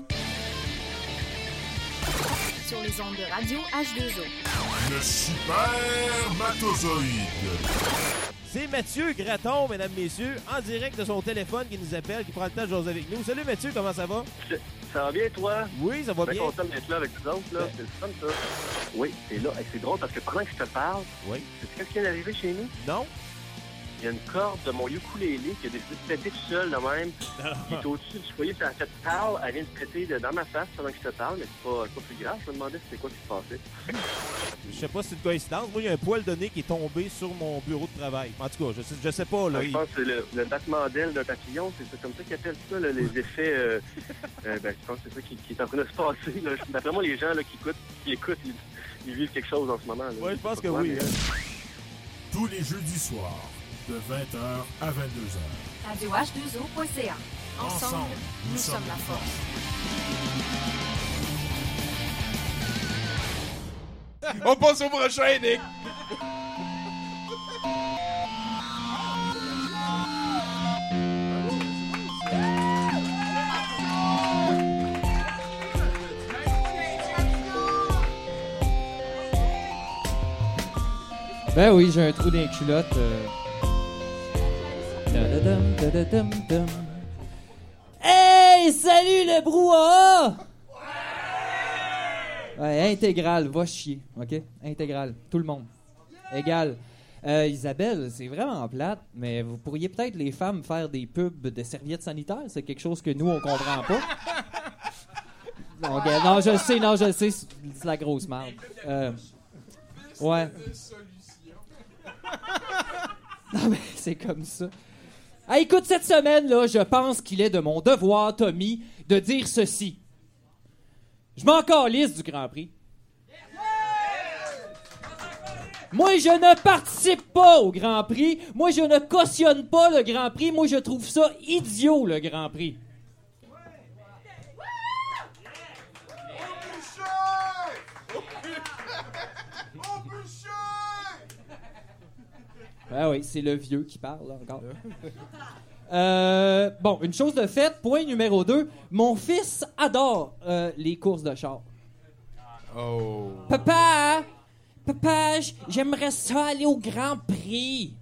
Sur les ondes de radio H deux O. Le super matozoïde. C'est Mathieu Graton, mesdames, messieurs, en direct de son téléphone qui nous appelle, qui prend le temps de jaser avec nous. Salut Mathieu, comment ça va? Ça va bien, toi? Oui, ça va Je suis bien. content d'être là avec vous autres, là. C'est le fun, ça. Oui, et là, hey, c'est drôle parce que pendant que je te parle, Oui. sais-tu qu'est-ce qui vient d'arriver chez nous? Non? Il y a une corde de mon ukulélé qui a décidé de péter tout seul, de même. Il est au-dessus du foyer, ça a fait parle. Elle vient de péter de- dans ma face pendant que je te parle, mais c'est pas, c'est pas plus grave. Je me demandais c'était quoi qui se passait. Je sais pas si c'est une coïncidence. Moi, il y a un poil de nez qui est tombé sur mon bureau de travail. En tout cas, je sais, je sais pas. Là, Ah, je il- pense que c'est le, le battement d'aile d'un papillon, c'est ça, comme ça qu'ils appellent ça, là, les effets. Euh, euh, ben, je pense que c'est ça qui, qui est en train de se passer. Là. D'après moi, les gens là, qui, écoutent, qui écoutent, ils, ils vivent quelque chose en ce moment. Ouais, je pense que Pas oui. toi, mais- Tous les jeudis soirs, de vingt heures à vingt-deux heures. radio H deux O point C A. Ensemble, nous sommes la force. On passe au prochain, Nick. Ben oui, j'ai un trou dans les culottes. euh. Tadadam, tadadam, dam. Hey, salut le brouhaha! Ouais, intégral, va chier, ok? Intégral, tout le monde. Égal. Euh, Isabelle, c'est vraiment plate, mais vous pourriez peut-être, les femmes, faire des pubs de serviettes sanitaires. C'est quelque chose que nous, on comprend pas. Non, gars, non, je le sais, non, je le sais, c'est c'est la grosse merde. Euh, ouais. Non, mais c'est comme ça. Ah, écoute, cette semaine, là, je pense qu'il est de mon devoir, Tommy, de dire ceci. Je m'en calisse du Grand Prix. Moi, je ne participe pas au Grand Prix. Moi, je ne cautionne pas le Grand Prix. Moi, je trouve ça idiot, le Grand Prix. Ah oui, c'est le vieux qui parle, là, encore. Euh, bon, une chose de faite, point numéro deux. Mon fils adore euh, les courses de char. Oh. Papa! Papa, j- j'aimerais ça aller au Grand Prix.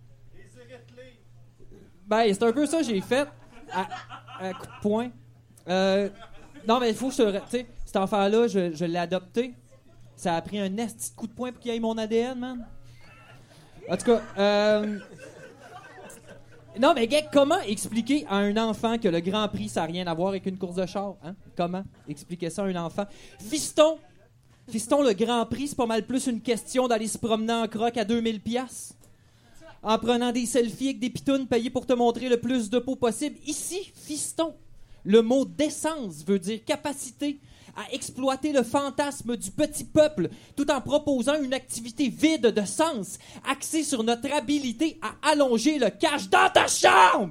Ben, c'est un peu ça que j'ai fait. À, à coup de poing. Euh, non, mais il faut que je te... Tu sais, cet enfant-là, je, je l'ai adopté. Ça a pris un esti de coup de poing pour qu'il aille mon A D N, man. En tout cas, euh... non, mais gars, comment expliquer à un enfant que le Grand Prix, ça n'a rien à voir avec une course de char? Hein? Comment expliquer ça à un enfant? Fiston, Fiston, le Grand Prix, c'est pas mal plus une question d'aller se promener en croque à deux mille piastres. En prenant des selfies avec des pitounes payées pour te montrer le plus de peau possible. Ici, fiston, le mot d'essence veut dire capacité à exploiter le fantasme du petit peuple tout en proposant une activité vide de sens, axée sur notre habilité à allonger le cash dans ta chambre!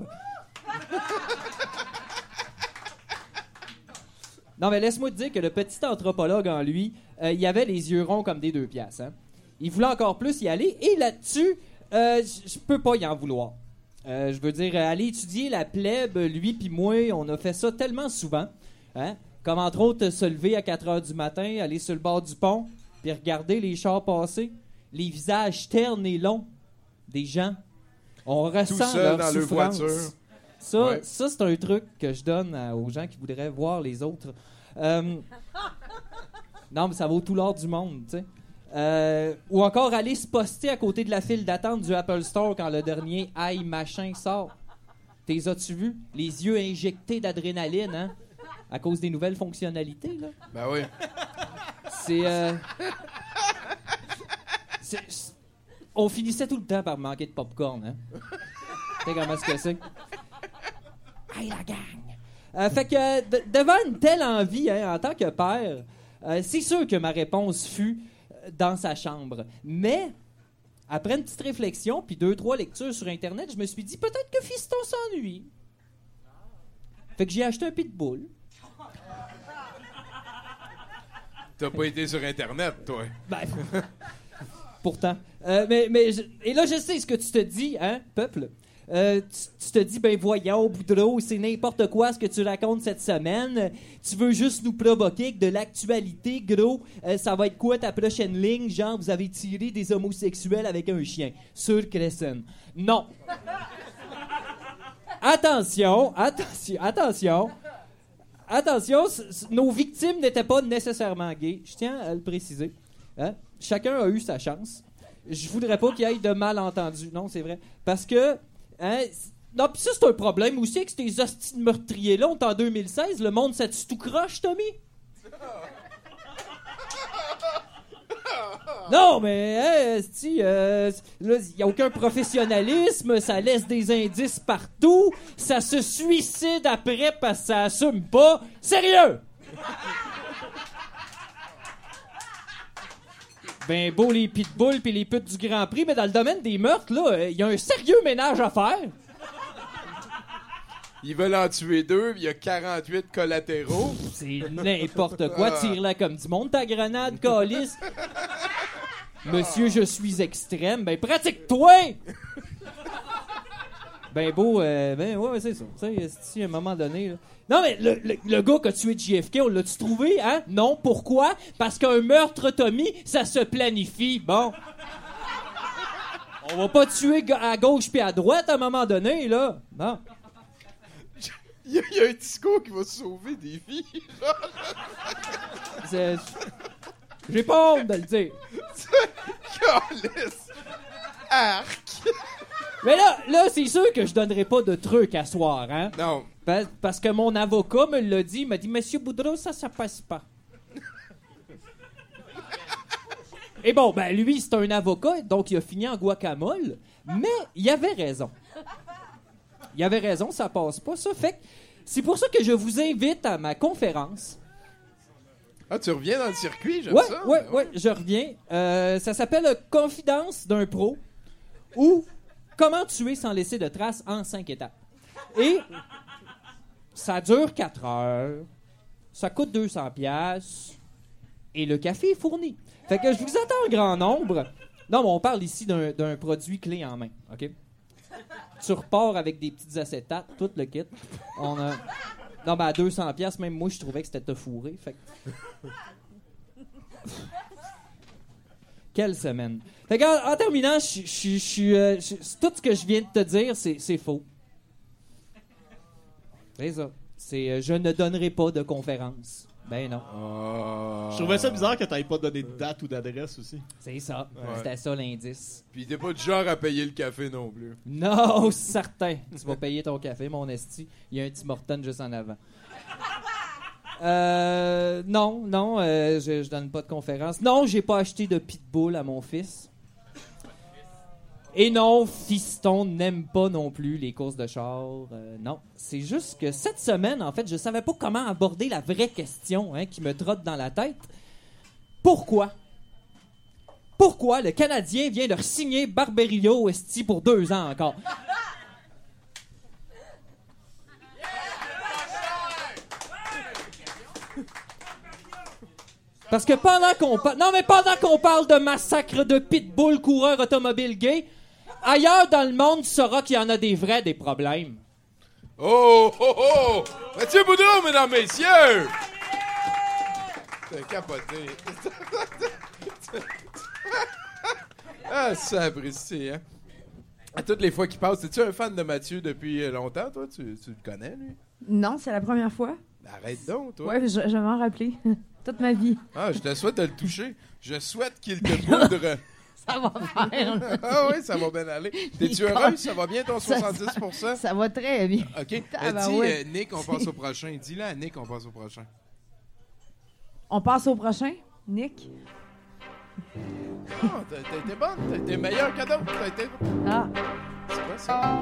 Non, mais laisse-moi te dire que le petit anthropologue en lui, euh, il avait les yeux ronds comme des deux piastres. Hein? Il voulait encore plus y aller, et là-dessus, euh, je peux pas y en vouloir. Euh, je veux dire, aller étudier la plèbe, lui puis moi, on a fait ça tellement souvent. Hein? Comme entre autres, se lever à quatre heures du matin, aller sur le bord du pont, puis regarder les chars passer, les visages ternes et longs des gens. On ressent Tout seul leur dans leur souffrance. voiture. Ça, Ouais. ça c'est un truc que je donne à- aux gens qui voudraient voir les autres. Euh, non, mais ça vaut tout l'or du monde, tu sais. Euh, ou encore aller se poster à côté de la file d'attente du Apple Store quand le dernier i machin sort. T'es as-tu vu? Les yeux injectés d'adrénaline, hein? À cause des nouvelles fonctionnalités, là. Ben oui. C'est, euh... c'est- c'est- On finissait tout le temps par manquer de popcorn, hein? Tu sais comment est-ce que c'est? Hey, la gang! Euh, fait que, de- devant une telle envie, hein, en tant que père, euh, c'est sûr que ma réponse fut euh, dans sa chambre. Mais, après une petite réflexion, puis deux, trois lectures sur Internet, je me suis dit, peut-être que Fiston s'ennuie. Fait que j'ai acheté un pitbull. T'as pas été sur Internet, toi. Ben, pourtant. Euh, mais, mais je- et là, je sais ce que tu te dis, hein, peuple. Euh, tu, tu te dis, ben voyons, Boudreau, c'est n'importe quoi ce que tu racontes cette semaine. Tu veux juste nous provoquer avec de l'actualité, gros. Euh, ça va être quoi ta prochaine ligne? Genre, vous avez tiré des homosexuels avec un chien. Sur Crescent. Non. Attention, attention, attention. Attention, c- c- nos victimes n'étaient pas nécessairement gays. Je tiens à le préciser. Hein? Chacun a eu sa chance. Je voudrais pas qu'il y ait de malentendus. Non, c'est vrai. Parce que... Hein, c- non, pis ça, c'est un problème aussi avec ces hosties de meurtriers-là. On est en deux mille seize. Le monde, ça te tout croche, Tommy? Non, mais, hein, esti, euh, là, il n'y a aucun professionnalisme, ça laisse des indices partout, ça se suicide après parce que ça assume pas. Sérieux! Ben, beau les pitbulls pis les putes du Grand Prix, mais dans le domaine des meurtres, là, il y a un sérieux ménage à faire. Ils veulent en tuer deux, il y a quarante-huit collatéraux. C'est n'importe quoi, tire-la comme du monde, ta grenade, calice. Monsieur, je suis extrême. Ben, pratique-toi! Ben, beau, euh, ben, ouais, c'est ça. Tu sais, si à un moment donné, là. Non, mais le, le, le gars qui a tué J F K, on l'a-tu trouvé, hein? Non, pourquoi? Parce qu'un meurtre, Tommy, ça se planifie. Bon. On va pas tuer ga- à gauche puis à droite à un moment donné, là. Non. Il y, a- il y a un disco qui va sauver des vies. C'est... J'ai pas honte de le dire. Calisse. Arc. Mais là, là c'est sûr que je donnerai pas de trucs à soir, hein? Non. Pa- parce que mon avocat me l'a dit, il m'a dit, Monsieur Boudreau, ça, ça passe pas. Et bon, ben lui, c'est un avocat, donc il a fini en guacamole, mais il avait raison. Il avait raison, ça passe pas, ça. Fait que c'est pour ça que je vous invite à ma conférence. Ah, tu reviens dans le circuit, j'aime Ouais, ça. ouais, ouais, je reviens. Euh, ça s'appelle Confidence d'un pro ou Comment tuer sans laisser de traces en cinq étapes. Et ça dure quatre heures, ça coûte deux cents piastres et le café est fourni. Fait que je vous attends en grand nombre. Non, mais on parle ici d'un, d'un produit clé en main, OK? Tu repars avec des petites acétates, tout le kit. On a... Non, ben à deux cents piastres, même moi, je trouvais que c'était te fourré. Fait que... Quelle semaine. Fait qu'en en terminant, je- je je suis... euh, je- tout ce que je viens de te dire, c'est, c'est faux. C'est ça. C'est euh, je ne donnerai pas de conférence. Ben non. Je trouvais ça bizarre que t'aies pas donné de date ou d'adresse aussi. C'est ça. Ouais. C'était ça l'indice. Puis t'es pas du genre à payer le café non plus. Non, certain. Tu vas payer ton café, mon esti. Il y a un Tim Hortons juste en avant. Euh, non, non, euh, je, je donne pas de conférence. Non, j'ai pas acheté de pitbull à mon fils. Et non, fiston n'aime pas non plus les courses de char. Euh, non, c'est juste que cette semaine, en fait, je savais pas comment aborder la vraie question hein, qui me trotte dans la tête. Pourquoi? Pourquoi le Canadien vient de signer Barberio esti pour deux ans encore? Parce que pendant qu'on parle... Non, mais pendant qu'on parle de massacre de pitbull coureurs automobiles gays, ailleurs dans le monde, tu sauras qu'il y en a des vrais, des problèmes. Oh, oh, oh! Mathieu Boudreau, mesdames, messieurs! T'as capoté. Ah, sapristi, hein? À toutes les fois qu'il passe, es-tu un fan de Mathieu depuis longtemps, toi? Tu, tu le connais, lui? Non, c'est la première fois. Arrête donc, toi. Ouais, je, je vais m'en rappeler. Toute ma vie. Ah, je te souhaite de le toucher. Je souhaite qu'il te poudre. Ça va faire. Ah oui, ça va bien aller. T'es-tu heureux? Ça va bien ton soixante-dix pour cent? Ça, ça va très bien. OK. Ah, ben dis, ouais. euh, Nick, on passe au prochain. Dis-le à Nick, on passe au prochain. On passe au prochain, Nick? Oh, t'as t'as été bonne. T'as été meilleur que d'autres. T'as été... Ah. C'est quoi ça?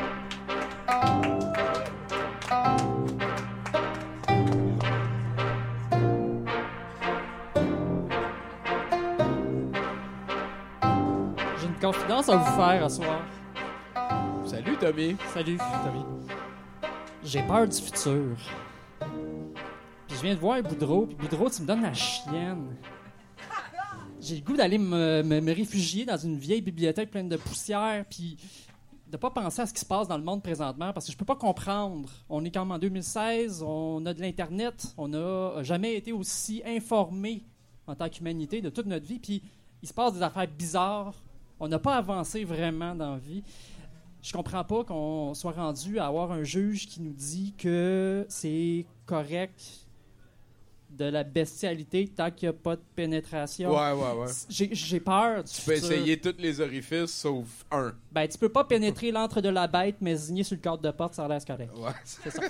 J'ai une confidence à vous faire ce soir. Salut, Tommy. Salut, Tommy. J'ai peur du futur. Puis je viens de voir Boudreau, puis Boudreau, tu me donnes la chienne. J'ai le goût d'aller me, me, me réfugier dans une vieille bibliothèque pleine de poussière, puis de pas penser à ce qui se passe dans le monde présentement, parce que je peux pas comprendre. On est quand même en deux mille seize, on a de l'Internet, on n'a jamais été aussi informé en tant qu'humanité de toute notre vie, puis il se passe des affaires bizarres. On n'a pas avancé vraiment dans la vie. Je comprends pas qu'on soit rendu à avoir un juge qui nous dit que c'est correct de la bestialité tant qu'il n'y a pas de pénétration. Ouais, ouais, ouais. J'ai, j'ai peur du Tu peux futur. essayer tous les orifices sauf un. Ben, tu peux pas pénétrer l'antre de la bête, mais signer sur le cadre de porte, ça a l'air correct. Ouais. C'est ça.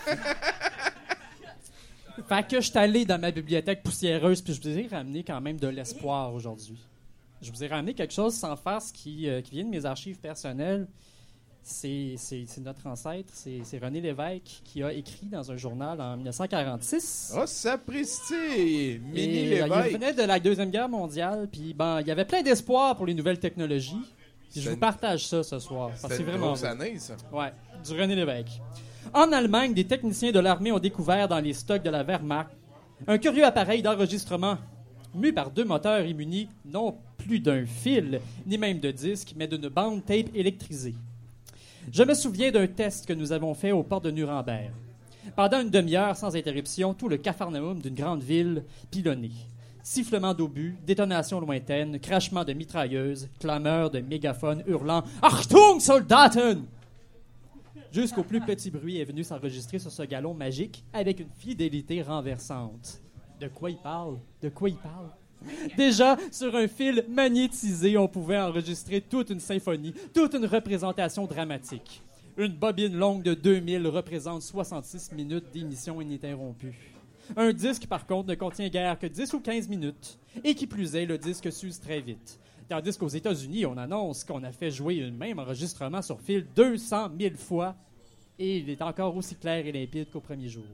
Fait que je suis allé dans ma bibliothèque poussiéreuse, puis je vous ai ramené quand même de l'espoir aujourd'hui. Je vous ai ramené quelque chose sans face qui, euh, qui vient de mes archives personnelles. C'est, c'est, c'est notre ancêtre, c'est, c'est René Lévesque qui a écrit dans un journal en dix-neuf cent quarante-six. Oh, sapristi! Mini Et, euh, Lévesque. il venait de la Deuxième Guerre mondiale, puis ben, il y avait plein d'espoir pour les nouvelles technologies. Puis je vous partage ça ce soir. Parce que C'était c'est une vraiment grosse beau. année, ça. Ouais, du René Lévesque. En Allemagne, des techniciens de l'armée ont découvert dans les stocks de la Wehrmacht un curieux appareil d'enregistrement mu par deux moteurs et muni non plus d'un fil, ni même de disque, mais d'une bande tape électrisée. Je me souviens d'un test que nous avons fait aux portes de Nuremberg. Pendant une demi-heure sans interruption, tout le capharnaüm d'une grande ville pilonné. Sifflements d'obus, détonations lointaines, crachements de mitrailleuses, clameurs de mégaphones hurlant « Achtung, Soldaten !» Jusqu'au plus petit bruit est venu s'enregistrer sur ce galon magique avec une fidélité renversante. De quoi il parle? De quoi il parle? Déjà, sur un fil magnétisé, on pouvait enregistrer toute une symphonie, toute une représentation dramatique. Une bobine longue de deux mille représente soixante-six minutes d'émission ininterrompue. Un disque, par contre, ne contient guère que dix ou quinze minutes. Et qui plus est, le disque s'use très vite. Tandis qu'aux États-Unis, on annonce qu'on a fait jouer le même enregistrement sur fil deux cent mille fois et il est encore aussi clair et limpide qu'au premier jour.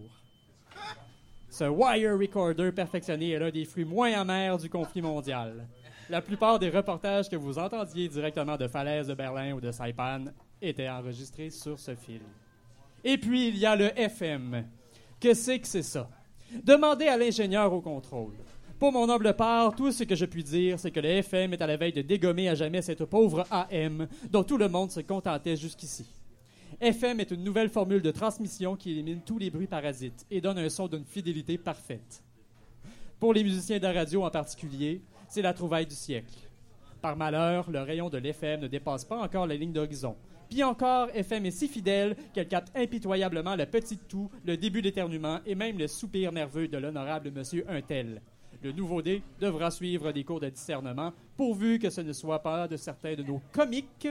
Ce wire recorder perfectionné est l'un des fruits moins amers du conflit mondial. La plupart des reportages que vous entendiez directement de falaises de Berlin ou de Saipan étaient enregistrés sur ce fil. Et puis, il y a le F M. Que c'est que c'est ça? Demandez à l'ingénieur au contrôle. Pour mon humble part, tout ce que je puis dire, c'est que le F M est à la veille de dégommer à jamais cette pauvre A M dont tout le monde se contentait jusqu'ici. F M est une nouvelle formule de transmission qui élimine tous les bruits parasites et donne un son d'une fidélité parfaite. Pour les musiciens de radio en particulier, c'est la trouvaille du siècle. Par malheur, le rayon de l'F M ne dépasse pas encore la ligne d'horizon. Puis encore, F M est si fidèle qu'elle capte impitoyablement la petite toux, le début d'éternuement et même le soupir nerveux de l'honorable monsieur Untel. Le nouveau-né devra suivre des cours de discernement, pourvu que ce ne soit pas de certains de nos comiques.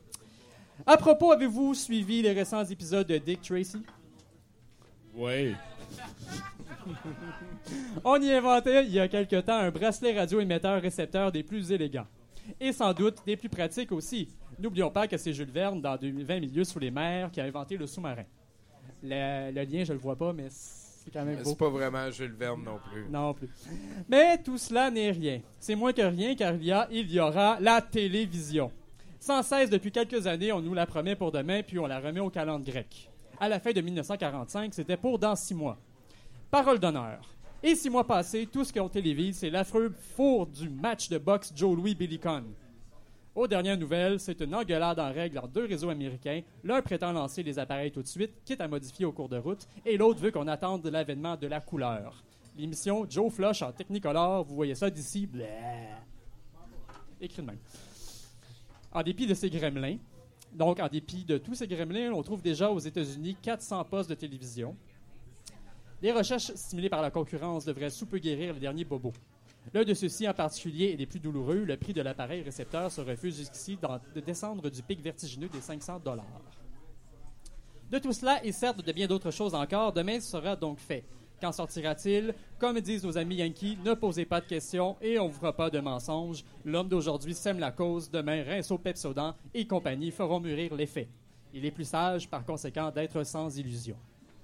À propos, avez-vous suivi les récents épisodes de Dick Tracy? Oui. On y inventait, il y a quelque temps, un bracelet radio-émetteur-récepteur des plus élégants. Et sans doute des plus pratiques aussi. N'oublions pas que c'est Jules Verne, dans vingt milieux sous les mers, qui a inventé le sous-marin. Le, le lien, je le vois pas, mais c'est quand même beau. C'est pas vraiment Jules Verne non plus. Non plus. Mais tout cela n'est rien. C'est moins que rien, car il y a, il y aura la télévision. Sans cesse, depuis quelques années, on nous la promet pour demain, puis on la remet au calendrier grec. À la fin de dix-neuf cent quarante-cinq, c'était pour dans six mois. Parole d'honneur. Et six mois passés, tout ce qu'on télévise, c'est l'affreux four du match de boxe Joe Louis Billy Conn. Aux dernières nouvelles, c'est une engueulade en règle entre deux réseaux américains. L'un prétend lancer les appareils tout de suite, quitte à modifier au cours de route, et l'autre veut qu'on attende l'avènement de la couleur. L'émission Joe Flush en Technicolor, vous voyez ça d'ici, bleh. Écrit de même. En dépit de ces gremlins, donc en dépit de tous ces gremlins, on trouve déjà aux États-Unis quatre cents postes de télévision. Les recherches stimulées par la concurrence devraient sous peu guérir les derniers bobos. L'un de ceux-ci en particulier est des plus douloureux. Le prix de l'appareil récepteur se refuse jusqu'ici de descendre du pic vertigineux des cinq cents dollars. De tout cela, et certes de bien d'autres choses encore, demain sera donc fait. Qu'en sortira-t-il? Comme disent nos amis Yankees, ne posez pas de questions et on ne vous fera pas de mensonges. L'homme d'aujourd'hui sème la cause, demain Rinceau, Pepsodent et compagnie feront mûrir les faits. Il est plus sage, par conséquent, d'être sans illusion.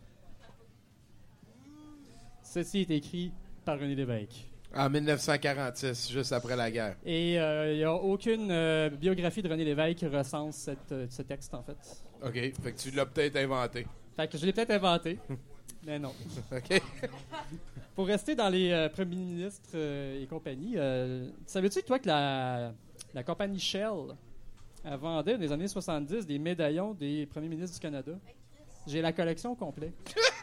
Ceci est écrit par René Lévesque. En dix-neuf cent quarante-six, juste après la guerre. Et il euh, n'y a aucune euh, biographie de René Lévesque qui recense cette, euh, ce texte, en fait. OK. Fait que tu l'as peut-être inventé. Fait que je l'ai peut-être inventé, mais non. OK. Pour rester dans les euh, premiers ministres euh, et compagnie, euh, savais-tu, toi, que la, la compagnie Shell elle vendait dans les années soixante-dix des médaillons des premiers ministres du Canada? J'ai la collection au complet.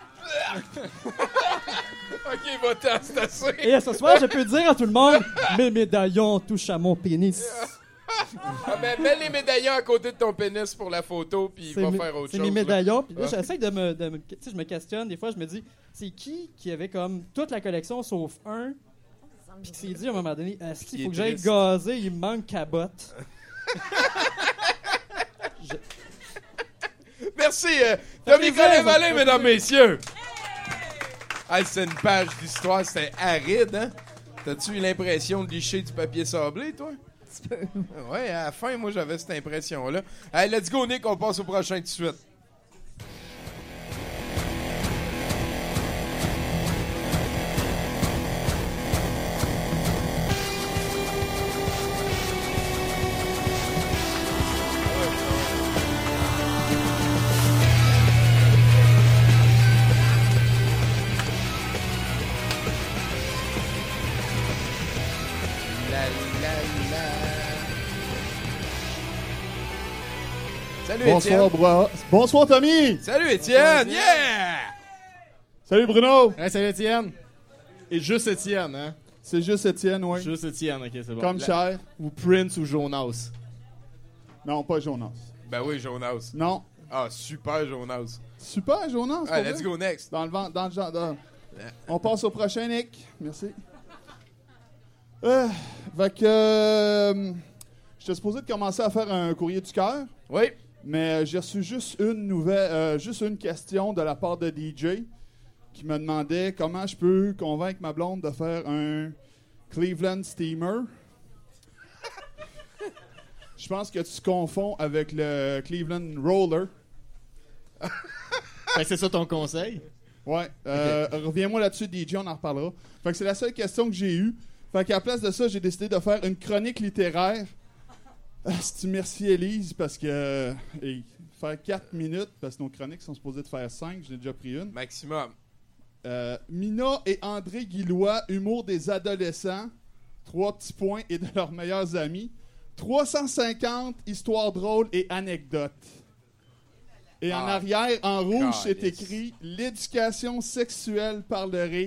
OK, va-t'en, c'est assez. Et ce soir, je peux dire à tout le monde, mes médaillons touchent à mon pénis. Ah, ben, mets les médaillons à côté de ton pénis pour la photo, puis va mes, faire autre c'est chose. C'est mes médaillons. Puis là, ah. j'essaie de me... De me tu sais, je me questionne. Des fois, je me dis, c'est qui qui avait comme toute la collection sauf un, puis qui s'est dit à un moment donné, est-ce qu'il faut que j'aille gazer, il me manque cabotte. je... Merci, euh, Tommy Collet-Vallée, mesdames, messieurs. Hey, c'est une page d'histoire, c'était aride, hein? T'as-tu eu l'impression de licher du papier sablé, toi? Un petit peu. Ouais, à la fin, moi, j'avais cette impression-là. Hey, let's go, Nick, on passe au prochain tout de suite. Salut, Bonsoir, Étienne. Bra... Bonsoir, Tommy! Salut, Étienne! Yeah! Salut, Bruno! Hey, salut, Étienne! Et juste Étienne, hein? C'est juste Étienne, oui. Juste Étienne, ok, c'est bon. Comme La... Cher. Ou Prince ou Jonas. Non, pas Jonas. Ben oui, Jonas. Non. Ah, super, Jonas. Super, Jonas. Ah, let's go next. Dans le vent, dans le genre. Dans... On passe au prochain, Nick. Merci. Euh, fait que. Euh, J'étais supposé de commencer à faire un courrier du cœur. Oui. Mais j'ai reçu juste une nouvelle, euh, juste une question de la part de D J qui me demandait comment je peux convaincre ma blonde de faire un Cleveland Steamer. Je pense que tu confonds avec le Cleveland Roller. Ben, c'est ça ton conseil? Ouais. Euh, okay. Reviens-moi là-dessus, D J, on en reparlera. Fait que c'est la seule question que j'ai eue. Fait qu'à la place de ça, j'ai décidé de faire une chronique littéraire. Si merci Élise, parce que euh, hey, faire quatre minutes, parce que nos chroniques sont supposées de faire cinq, j'en ai déjà pris une. Maximum. Euh, Mina et André Guillois, humour des adolescents, trois petits points et de leurs meilleurs amis. trois cent cinquante histoires drôles et anecdotes. Et ah, en arrière, en rouge, c'est écrit « L'éducation sexuelle par le rire ».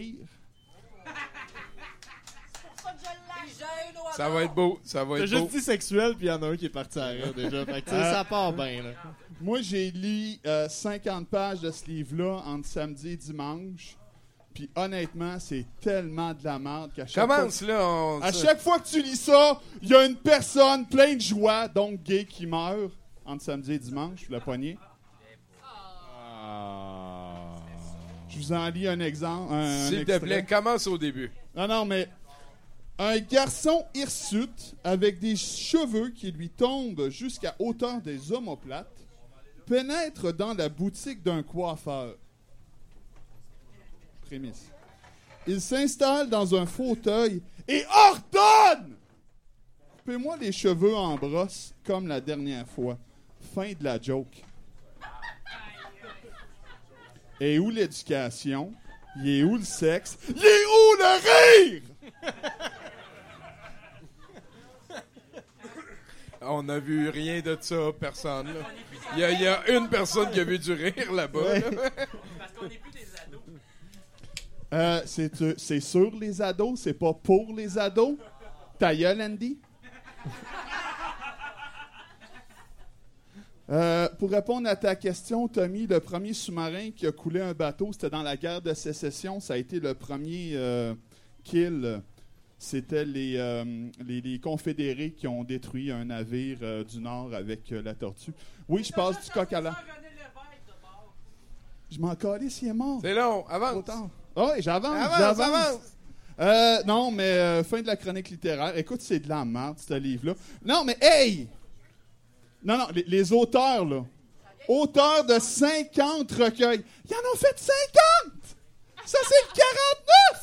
Ça va être beau, ça va être T'as beau. juste dit sexuel, puis il y en a un qui est parti à rire déjà. Fait que euh, ça part bien, là. Moi, j'ai lu euh, cinquante pages de ce livre-là entre samedi et dimanche. Puis honnêtement, c'est tellement de la merde qu'à chaque Commence, fois... là, on... À chaque fois que tu lis ça, il y a une personne pleine de joie, donc gay, qui meurt entre samedi et dimanche, la poignée. Je vous en lis un exemple. Un, S'il un te extrait. plaît, commence au début. Non, non, mais un garçon hirsute avec des cheveux qui lui tombent jusqu'à hauteur des omoplates pénètre dans la boutique d'un coiffeur. Prémisse. Il s'installe dans un fauteuil et ordonne « Coupez-moi les cheveux en brosse comme la dernière fois. » Fin de la joke. Et où l'éducation? Il est où le sexe? Il est où le rire? On n'a vu rien de ça, personne. là. Il y, a- il y a une personne qui a vu du rire là-bas. Ouais. là. Parce qu'on n'est plus des ados. Euh, c'est, euh, c'est sur les ados, c'est pas pour les ados. Ta gueule, Andy. Euh, pour répondre à ta question, Tommy, le premier sous-marin qui a coulé un bateau, c'était dans la guerre de sécession. Ça a été le premier euh, kill. C'était les, euh, les, les Confédérés qui ont détruit un navire euh, du Nord avec euh, la tortue. Oui, je passe du coq à l'âne. Je m'en calais s'il est mort. C'est long, avance. Autant. Oh, j'avance, Avance, j'avance. avance. Euh, non, mais euh, fin de la chronique littéraire. Écoute, c'est de la merde, ce livre-là. Non, mais hey! Non, non, les, les auteurs, là. Auteurs de cinquante recueils. Ils en ont fait cinquante! Ça, c'est le quarante-neuf!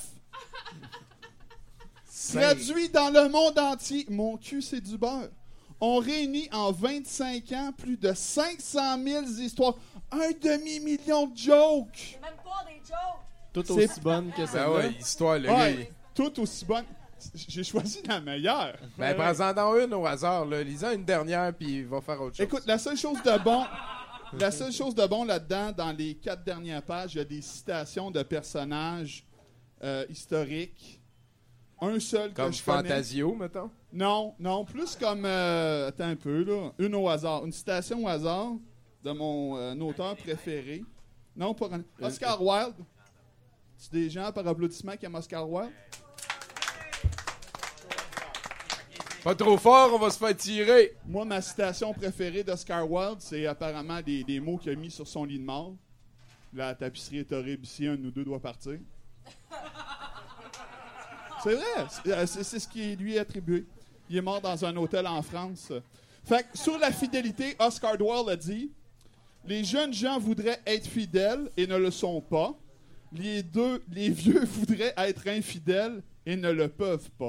Traduit dans le monde entier. Mon cul, c'est du beurre. On réunit en vingt-cinq ans plus de cinq cent mille histoires. Un demi-million de jokes. C'est même pas des jokes. Tout C'est- aussi bonne que Ben celle-là. ouais, histoire, le Ouais, gars. il- tout aussi bonne. J'ai choisi la meilleure. Ben, prends-en dans une au hasard, là. Lisant une dernière, puis il va faire autre chose. Écoute, la seule chose de bon, la seule chose de bon là-dedans, dans les quatre dernières pages, il y a des citations de personnages euh, historiques. Un seul Comme que je connais. Fantasio, mettons. Non, non, plus comme... euh, attends un peu, là. Une au hasard. Une citation au hasard de mon euh, auteur préféré. Non, pas... un- Oscar Wilde. C'est des gens par applaudissement qui aiment Oscar Wilde? Pas trop fort, on va se faire tirer. Moi, ma citation préférée d'Oscar Wilde, c'est apparemment des, des mots qu'il a mis sur son lit de mort. La tapisserie est horrible ici, un de nous deux doit partir. C'est vrai, c'est, euh, c'est- c'est ce qui lui est attribué. Il est mort dans un hôtel en France. Fait que, sur la fidélité, Oscar Wilde a dit « Les jeunes gens voudraient être fidèles et ne le sont pas. Les, deux, les vieux voudraient être infidèles et ne le peuvent pas. »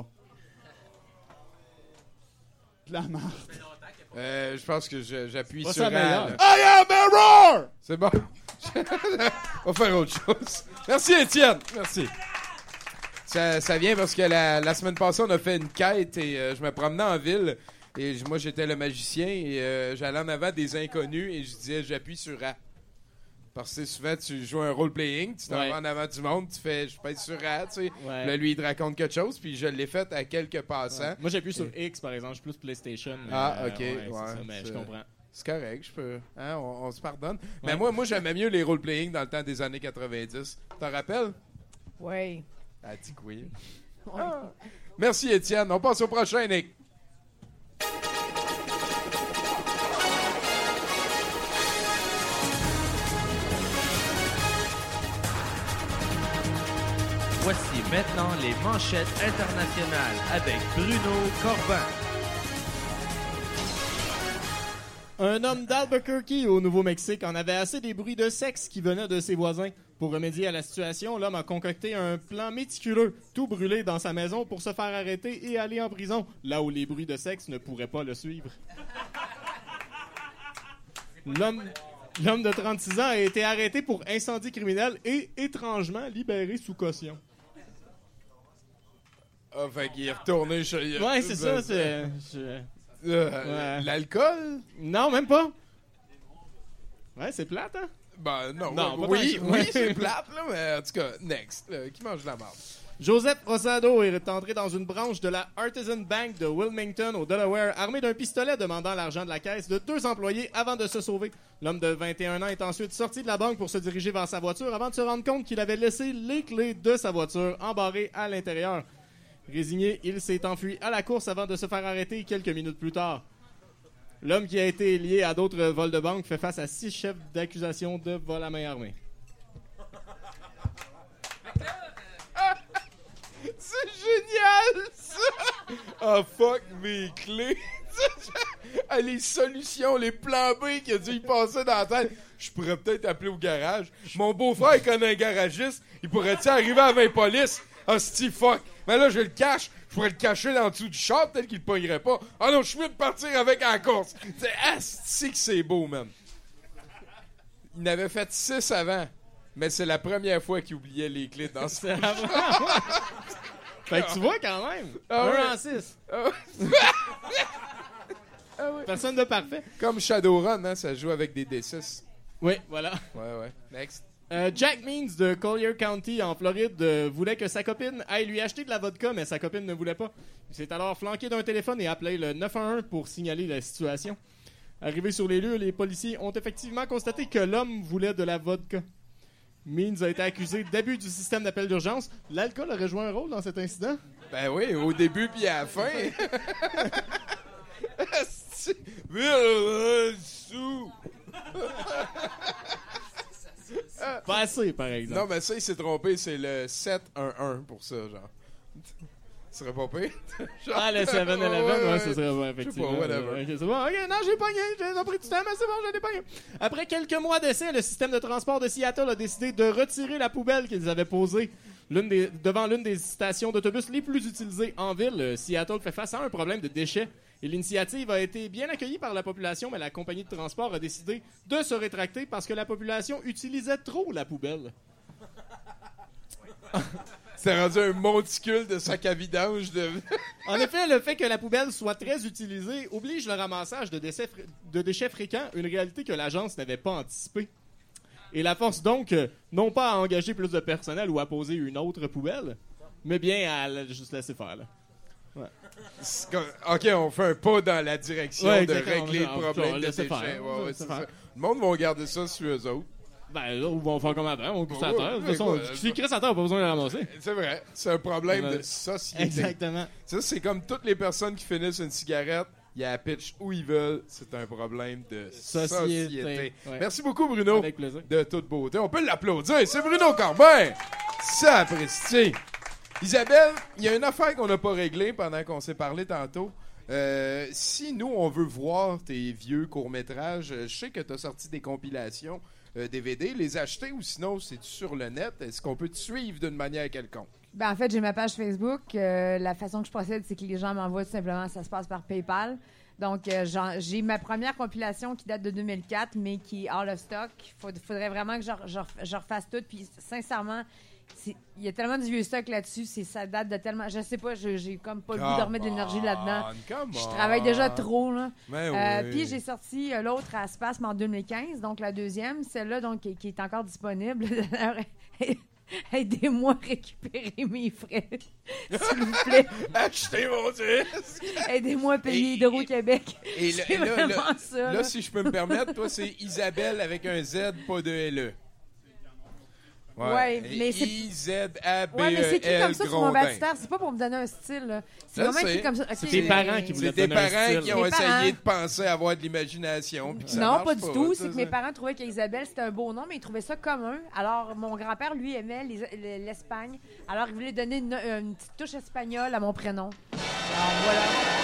De la marde. Euh, je pense que je- j'appuie Pas sur sa A, meilleure. là. I am error! C'est bon. On va faire autre chose. Merci, Étienne. Merci. Ça, ça vient parce que la, la semaine passée, on a fait une quête et euh, je me promenais en ville. Et j- moi, j'étais le magicien et euh, j'allais en avant des inconnus et je disais j'appuie sur A. Parce que souvent, tu joues un role-playing, tu t'en Ouais. vas en avant du monde, tu fais je pèse sur A, tu sais. Ouais. Là, lui, il te raconte quelque chose, puis je l'ai fait à quelques passants. Ouais. Moi, j'appuie sur X, par exemple. Je suis plus PlayStation. mais, Ah, euh, ok. ouais, Ouais, c'est ça, mais je c'est- comprends. C'est correct, je peux. Hein, on, on se pardonne. Mais Ouais. moi, moi j'aimais mieux les role-playing dans le temps des années quatre-vingt-dix. T'en rappelles? Oui. Ah, dit que oui. Ah. Merci, Étienne. On passe au prochain, Nick. Voici maintenant les manchettes internationales avec Bruno Corbin. Un homme d'Albuquerque au Nouveau-Mexique en avait assez des bruits de sexe qui venaient de ses voisins. Pour remédier à la situation, l'homme a concocté un plan méticuleux, tout brûlé dans sa maison pour se faire arrêter et aller en prison, là où les bruits de sexe ne pourraient pas le suivre. L'homme, l'homme de trente-six ans a été arrêté pour incendie criminel et étrangement libéré sous caution. Ah, fait qu'il est retourné chez... Ouais, c'est ça, c'est... je- Euh, Ouais. L'alcool? Non, même pas. Ouais, c'est plate, hein? Ben, non. Non, pas oui, tant que- oui, ouais. c'est plate, là, mais en tout cas, next. Là, qui mange de la marde? Joseph Rosado est entré dans une branche de la Artisan Bank de Wilmington, au Delaware, armé d'un pistolet demandant l'argent de la caisse de deux employés avant de se sauver. L'homme de vingt et un ans est ensuite sorti de la banque pour se diriger vers sa voiture avant de se rendre compte qu'il avait laissé les clés de sa voiture embarrées à l'intérieur. Résigné, il s'est enfui à la course avant de se faire arrêter quelques minutes plus tard. L'homme qui a été lié à d'autres vols de banque fait face à six chefs d'accusation de vol à main armée. Ah, fuck mes clés. Ah, les solutions, les plans B qu'il a dû y passer dans la tête. Je pourrais peut-être appeler au garage. Mon beau-frère, il connaît un garagiste. Il pourrait-tu arriver à vingt polices? Ah, c'est fuck. Mais là, je le cache. Je pourrais le cacher dans le dessous du char, peut-être qu'il le pognerait pas. Ah non, je suis mieux de partir avec à la course. C'est asti que c'est beau, man. Il n'avait fait six avant. Mais c'est la première fois qu'il oubliait les clés dans ce char. Fait que tu vois quand même. Ah un ouais. en six. Ah ouais. Ah ouais. Personne de parfait. Comme Shadowrun, hein, ça joue avec des D six. Oui, voilà. Ouais, ouais. Next. Euh, Jack Means de Collier County en Floride euh, voulait que sa copine aille lui acheter de la vodka, mais sa copine ne voulait pas. Il s'est alors flanqué d'un téléphone et appelé le neuf un un pour signaler la situation. Arrivé sur les lieux, les policiers ont effectivement constaté que l'homme voulait de la vodka. Means a été accusé d'abus du système d'appel d'urgence. L'alcool aurait joué un rôle dans cet incident? Ben oui, au début puis à la fin. Sous. Pas assez, par exemple. Non, mais ça, il s'est trompé. C'est le sept un un pour ça, genre. Ce serait pas pire. Genre... Ah, le sept eleven, ouais, ouais, ouais, ça serait bon, effectivement. Je sais pas, whatever. Ok, c'est bon. Ok, non, j'ai pogné. J'ai pris du temps, mais c'est bon, j'en ai pogné. Après quelques mois d'essai, le système de transport de Seattle a décidé de retirer la poubelle qu'ils avaient posée l'une des, devant l'une des stations d'autobus les plus utilisées en ville. Seattle fait face à un problème de déchets. Et l'initiative a été bien accueillie par la population, mais la compagnie de transport a décidé de se rétracter parce que la population utilisait trop la poubelle. C'est rendu un monticule de sac à vidange. De... En effet, le fait que la poubelle soit très utilisée oblige le ramassage de déchets, fr- de déchets fréquents, une réalité que l'agence n'avait pas anticipée. Et la force donc, euh, non pas à engager plus de personnel ou à poser une autre poubelle, mais bien à la- juste laisser faire. Là. Ouais. Comme... OK, on fait un pas dans la direction Ouais, de exactement. régler le On- on- problème on de laisse déchets. faire. Ouais, ouais, Laisse c'est faire. ça. Le monde va garder ça sur eux autres. Ben là, ils vont faire comme avant, on pousse à Ouais, terre. De toute ouais, façon, ouais, si Chris à terre, on n'a pas besoin de le ramasser. C'est vrai, c'est un problème Ouais. de société. Exactement. Ça, c'est comme toutes les personnes qui finissent une cigarette, il y a la pitch où ils veulent, c'est un problème de société. Société. Ouais. Merci beaucoup, Bruno. Avec plaisir. De toute beauté. On peut l'applaudir. C'est Bruno Corbin. Ça apprécie. Isabelle, il y a une affaire qu'on n'a pas réglée pendant qu'on s'est parlé tantôt. Euh, si nous, on veut voir tes vieux courts-métrages, je sais que tu as sorti des compilations euh, D V D, les acheter ou sinon c'est sur le net. Est-ce qu'on peut te suivre d'une manière quelconque? Ben, en fait, j'ai ma page Facebook. Euh, la façon que je procède, c'est que les gens m'envoient tout simplement, ça se passe par PayPal. Donc, euh, j'en- j'ai ma première compilation qui date de deux mille quatre, mais qui est out of stock. Il faudrait vraiment que je, re- je, re- je refasse tout. Puis, sincèrement, c'est- il y a tellement du vieux stock là-dessus. C'est, ça date de tellement... Je sais pas, je- j'ai comme pas le goût de remettre de l'énergie là-dedans. Come Je on. travaille déjà trop, là. Ben Euh, oui. Puis, j'ai sorti euh, l'autre à Spasme en deux mille quinze, donc la deuxième. Celle-là, donc, qui, qui est encore disponible. Aidez-moi à récupérer mes frais, s'il vous plaît. Achetez mon disque! Aidez-moi à payer Hydro-Québec. Et C'est là, là, vraiment là, ça. là, là. si je peux me permettre, toi, c'est Isabelle avec un Z, pas de L E. Ouais, mais c'est- I Z A B E L Ouais, mais c'est écrit comme ça sur mon Grondin. baptistère. C'est pas pour me donner un style. là. C'est Je vraiment sais. écrit comme ça. Ok, C'est tes mais- parents qui voulaient C'est te tes donner un parents style. qui ont Mes essayé parents. de penser avoir de l'imagination. puis que ça Non, marche pas du tout. ça, C'est que ça. mes parents trouvaient qu'Isabelle, c'était un beau nom, mais ils trouvaient ça commun. Alors, mon grand-père, lui, aimait les- les- l'Espagne. Alors, il voulait donner une, une petite touche espagnole à mon prénom. Alors, voilà.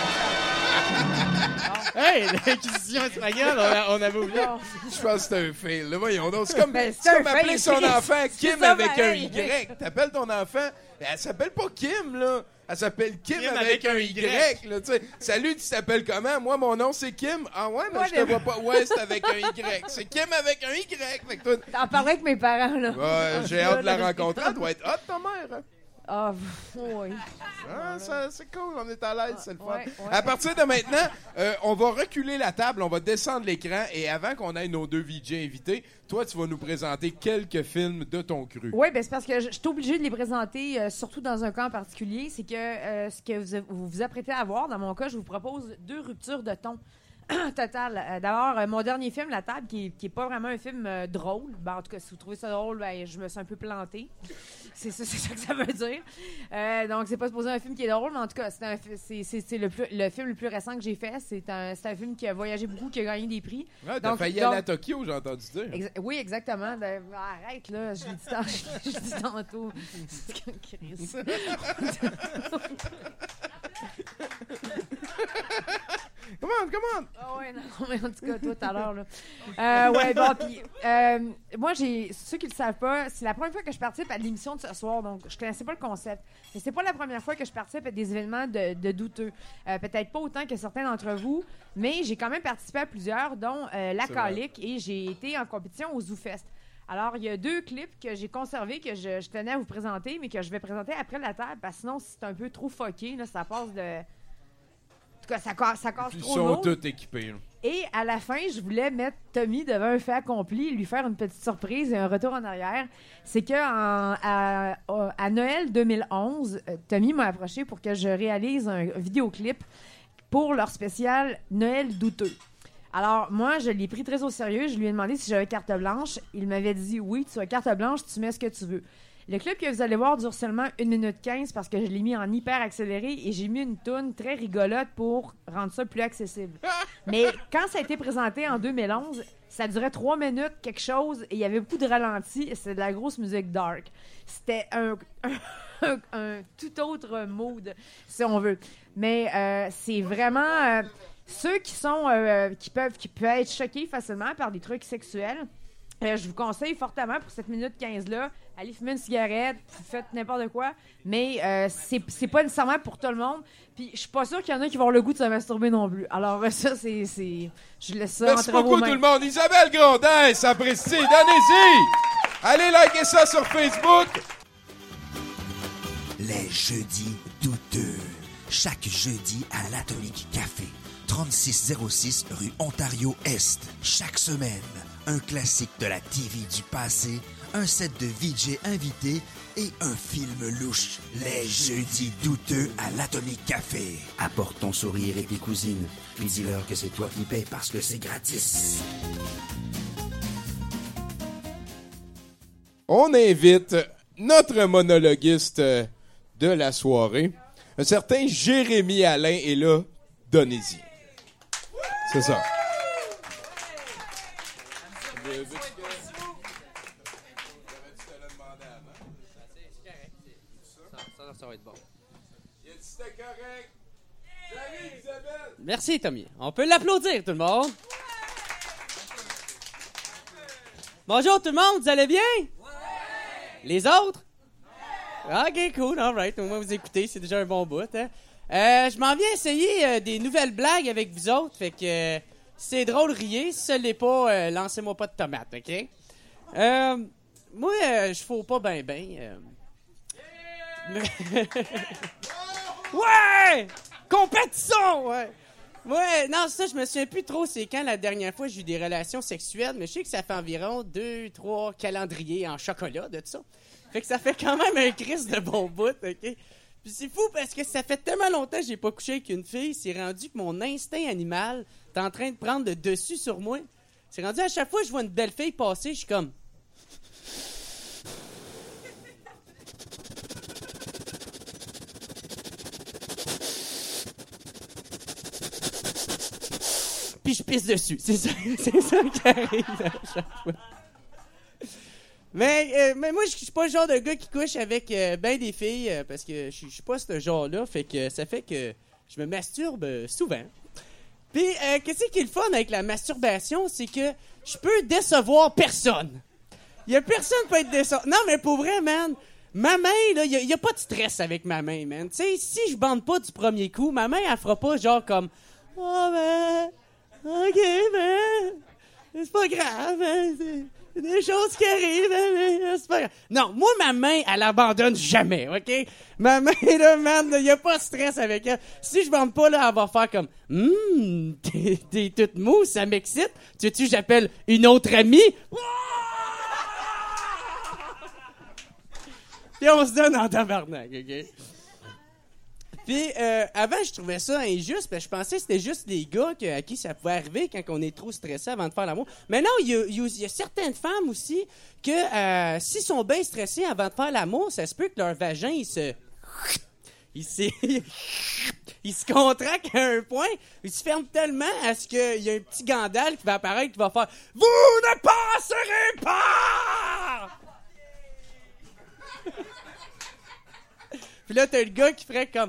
Hey, l'inquisition espagnole, on, a- on avait oublié. Je pense que c'est un fail. Là, voyons donc. C'est comme, Ben, c'est c'est un comme appeler fail, son Chris. enfant C'est Kim ça, avec un pareil. Y. T'appelles ton enfant, elle s'appelle pas Kim, là. Elle s'appelle Kim, Kim avec, avec un un Y. Y. Là, tu sais. Salut, tu t'appelles comment? Moi, mon nom, c'est Kim. Ah ouais, mais Ouais, je te mais- vois pas. Ouais, c'est avec un Y. C'est Kim avec un Y. Fait que toi... T'en parlerais avec mes parents, là. Ouais, j'ai hâte de la rencontrer. Elle doit être hot, ta mère. hein. Ah, oui. Ah, ça, c'est cool, on est à l'aise, c'est le fun. Ouais, ouais. À partir de maintenant, euh, on va reculer la table, on va descendre l'écran et avant qu'on ait nos deux V J invités, toi, tu vas nous présenter quelques films de ton cru. Oui, ben c'est parce que je je suis obligée de les présenter, euh, surtout dans un cas en particulier. C'est que euh, ce que vous vous, vous apprêtez à voir, dans mon cas, je vous propose deux ruptures de ton. Total. Euh, D'abord, euh, mon dernier film, La Table, qui est, qui est pas vraiment un film euh, drôle. Ben, en tout cas, si vous trouvez ça drôle, ben, je me suis un peu plantée. C'est ça, c'est ça que ça veut dire. Euh, donc, c'est pas supposé un film qui est drôle, mais en tout cas, c'est un fi- c'est- c'est- c'est le, plus- le film le plus récent que j'ai fait. C'est un, c'est un film qui a voyagé beaucoup, qui a gagné des prix. Ouais, t'as Donc- failli donc- aller à Tokyo, j'ai entendu dire. Exa- oui, exactement. De- arrête, là. Je l'ai dit, tant- je l'ai dit tantôt. C'est comme Chris. Come on, come on! Ah ouais, non, mais en tout cas, toi, tout à l'heure, là. Euh, ouais, bon, puis euh, moi, j'ai, ceux qui le savent pas, c'est la première fois que je participe à l'émission de ce soir, donc je connaissais pas le concept. Mais c'est pas la première fois que je participe à des événements de, de douteux. Euh, peut-être pas autant que certains d'entre vous, mais j'ai quand même participé à plusieurs, dont euh, La Calique, et j'ai été en compétition au ZooFest. Alors, il y a deux clips que j'ai conservés, que je, je tenais à vous présenter, mais que je vais présenter après la table, parce que sinon, c'est un peu trop fucké, là, ça passe de... En tout cas, ça, casse, ça casse Ils trop sont lourd. tous équipés. Là. Et à la fin, je voulais mettre Tommy devant un fait accompli, lui faire une petite surprise et un retour en arrière. C'est que en, à, à Noël deux mille onze, Tommy m'a approché pour que je réalise un vidéoclip pour leur spécial Noël douteux. Alors, moi, je l'ai pris très au sérieux. Je lui ai demandé si j'avais carte blanche. Il m'avait dit oui, tu as carte blanche, tu mets ce que tu veux. Le clip que vous allez voir dure seulement une minute quinze parce que je l'ai mis en hyper accéléré et j'ai mis une toune très rigolote pour rendre ça plus accessible. Mais quand ça a été présenté en deux mille onze, ça durait trois minutes quelque chose et il y avait beaucoup de ralentis et c'était de la grosse musique dark. C'était un, un, un tout autre mood, si on veut. Mais euh, c'est vraiment... Euh, ceux qui sont euh, qui peuvent qui peuvent être choqués facilement par des trucs sexuels, euh, je vous conseille fortement pour cette minute quinze-là, allez fumer une cigarette, faites n'importe quoi, mais euh, c'est, c'est pas nécessairement pour tout le monde. Puis je suis pas sûre qu'il y en a qui vont avoir le goût de se masturber non plus. Alors ça, c'est... c'est je laisse ça Merci entre vos beaucoup mains. tout le monde. Isabelle Grondin, ça apprécie. Donnez-y! Allez liker ça sur Facebook. Les jeudis douteux. Chaque jeudi à l'Atomique Café. trente-six zéro six rue Ontario-Est. Chaque semaine, un classique de la T V du passé, un set de V J invités et un film louche. Les jeudis douteux à l'Atomique Café. Apporte ton sourire et tes cousines, puis dis-leur que c'est toi qui payes parce que c'est gratis. On invite notre monologuiste de la soirée, un certain Jérémy Alain, et là, donnez-y. C'est ça. Ça va être bon. C'était correct. Salut, Isabelle. Merci, Tommy. On peut l'applaudir, tout le monde. Bonjour, tout le monde. Vous allez bien? Ouais. Les autres? Ouais. OK, cool. All right. Au moins, vous écoutez. C'est déjà un bon bout. Hein? Euh, je m'en viens essayer euh, des nouvelles blagues avec vous autres. Fait que euh, c'est drôle, riez. Si ça l'est pas, euh, lancez-moi pas de tomates, OK? Euh, moi, euh, je fous pas ben ben. Euh... Ouais! Compétition! Ouais! Ouais, non, ça, je me souviens plus trop c'est quand la dernière fois j'ai eu des relations sexuelles, mais je sais que ça fait environ deux, trois calendriers en chocolat de tout ça. Fait que ça fait quand même un crise de bon bout, OK? Puis c'est fou parce que ça fait tellement longtemps que j'ai pas couché avec une fille, c'est rendu que mon instinct animal est en train de prendre le dessus sur moi. C'est rendu à chaque fois que je vois une belle fille passer, je suis comme... Puis je pisse dessus. C'est ça, c'est ça qui arrive à chaque fois. Mais, euh, mais moi, je suis pas le genre de gars qui couche avec euh, ben des filles euh, parce que je suis pas ce genre-là. Fait que ça fait que je me masturbe euh, souvent. Puis, euh, qu'est-ce qui est le fun avec la masturbation? C'est que je peux décevoir personne. Il y a personne qui peut être décevant. Non, mais pour vrai, man, ma main, là, il y, y a pas de stress avec ma main, man. Tu sais, si je bande pas du premier coup, ma main, elle fera pas genre comme... Oh, ben... OK, ben... C'est pas grave, hein, c'est des choses qui arrivent, hein, c'est pas grave. Non, moi, ma main, elle abandonne jamais, OK? Ma main, là, man, il y a pas de stress avec elle. Si je bande pas, là, elle va faire comme... Hum, t'es, t'es toute mou, ça m'excite. Tu sais-tu, j'appelle une autre amie? Puis on se donne en tabarnak, OK? Puis, euh, avant, je trouvais ça injuste, parce que je pensais que c'était juste les gars que, à qui ça pouvait arriver quand on est trop stressé avant de faire l'amour. Mais non, il y a, il y a certaines femmes aussi que, euh, s'ils sont bien stressés avant de faire l'amour, ça se peut que leur vagin, il se... Il se, il se contracte à un point, il se ferme tellement à ce qu'il y a un petit Gandalf qui va apparaître qui va faire « Vous ne passerez pas! » Puis là, t'as le gars qui ferait comme...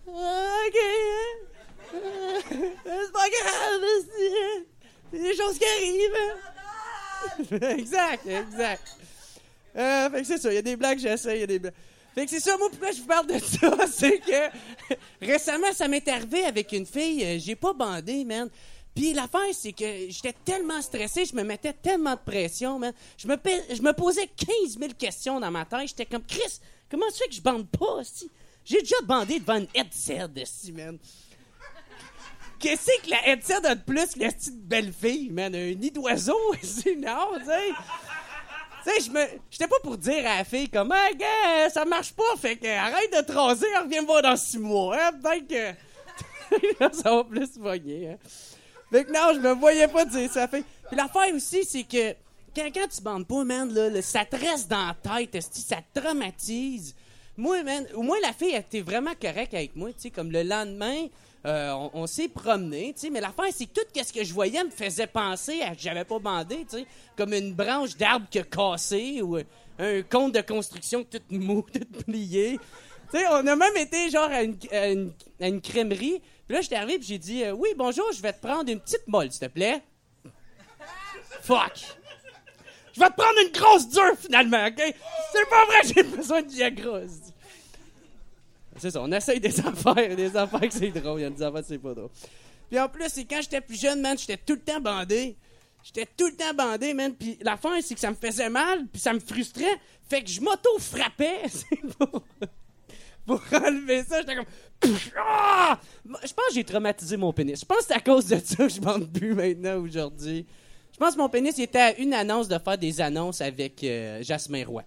OK, hein? Euh, c'est pas grave, c'est, c'est des choses qui arrivent. Hein? Exact, exact. Euh, fait que c'est ça, il y a des blagues, j'essaie, il y a des blagues. Fait que c'est ça, moi, pourquoi je vous parle de ça, c'est que récemment, ça m'est arrivé avec une fille, euh, j'ai pas bandé, man. Puis l'affaire, c'est que j'étais tellement stressé, je me mettais tellement de pression, man. Je me, pa- je me posais quinze mille questions dans ma tête. J'étais comme, Chris, comment tu fais que je bande pas, si? J'ai déjà bandé devant une headset, si, man. Qu'est-ce que la headset a de plus que la petite belle fille, man? Un nid d'oiseau, c'est non, tu sais. Tu sais, je me, j'étais pas pour dire à la fille comme, hey, gars, ça marche pas, fait que arrête de te raser, reviens me voir dans six mois, hein, peut-être que ça va plus voyer, hein. Fait que non, je me voyais pas dire ça. Fait. Puis l'affaire aussi, c'est que quand, quand tu bandes pas, man, là, là, ça te reste dans la tête, esti, ça te traumatise. Moi, man, au moins la fille, elle était vraiment correcte avec moi, tu sais, comme le lendemain, euh, on, on s'est promené, tu sais, mais l'affaire, c'est que tout ce que je voyais me faisait penser à que j'avais pas bandé, tu sais, comme une branche d'arbre qui a cassé ou un compte de construction tout mou, tout plié. Tu sais, on a même été genre à une, à une, à une crèmerie. Puis là, j'étais arrivé puis j'ai dit euh, « Oui, bonjour, je vais te prendre une petite molle, s'il te plaît. » Fuck! Je vais te prendre une grosse dure, finalement, OK? C'est pas vrai, j'ai besoin de Viagra. C'est ça, on essaye des affaires, des affaires que c'est drôle. Il y a des affaires que c'est pas drôle. Puis en plus, c'est quand j'étais plus jeune, man, j'étais tout le temps bandé. J'étais tout le temps bandé, man. Puis l'affaire, c'est que ça me faisait mal, puis ça me frustrait. Fait que je m'auto-frappais. C'est pour... pour enlever ça, j'étais comme... Ah! Je pense que j'ai traumatisé mon pénis. Je pense que c'est à cause de ça que je bande plus maintenant, aujourd'hui. Je pense que mon pénis il était à une annonce de faire des annonces avec euh, Jasmin Roy.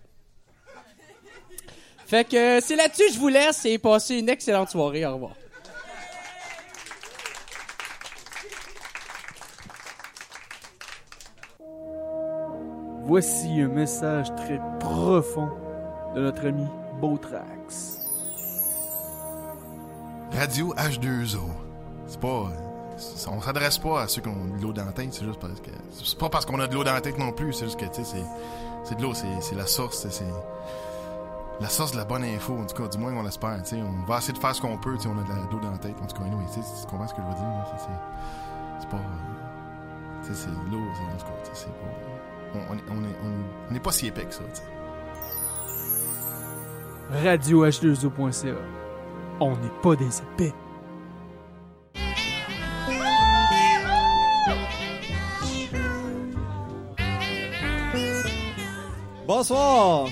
Fait que euh, c'est là-dessus que je vous laisse et passez une excellente soirée. Au revoir. Voici un message très profond de notre ami Beautrax. Radio H deux O. C'est pas... c'est- on s'adresse pas à ceux qui ont de l'eau dans la tête, c'est juste parce que... C'est pas parce qu'on a de l'eau dans la tête non plus, c'est juste que, tu sais, c'est... C'est de l'eau, c'est, c'est la source, c'est... c'est la source de la bonne info, en tout cas, du moins on l'espère, tu sais. On va essayer de faire ce qu'on peut, tu sais, on a de, la, de l'eau dans la tête, en tout cas, anyway, tu sais, tu comprends ce que je veux dire, là, c'est, c'est... C'est pas... euh, tu sais, c'est l'eau, c'est... En tout cas, tu sais, c'est pas... On, on, est- on, est, on, on est pas si épais que ça, tu sais. radio h deux o point c a. On n'est pas des épais. Bonsoir.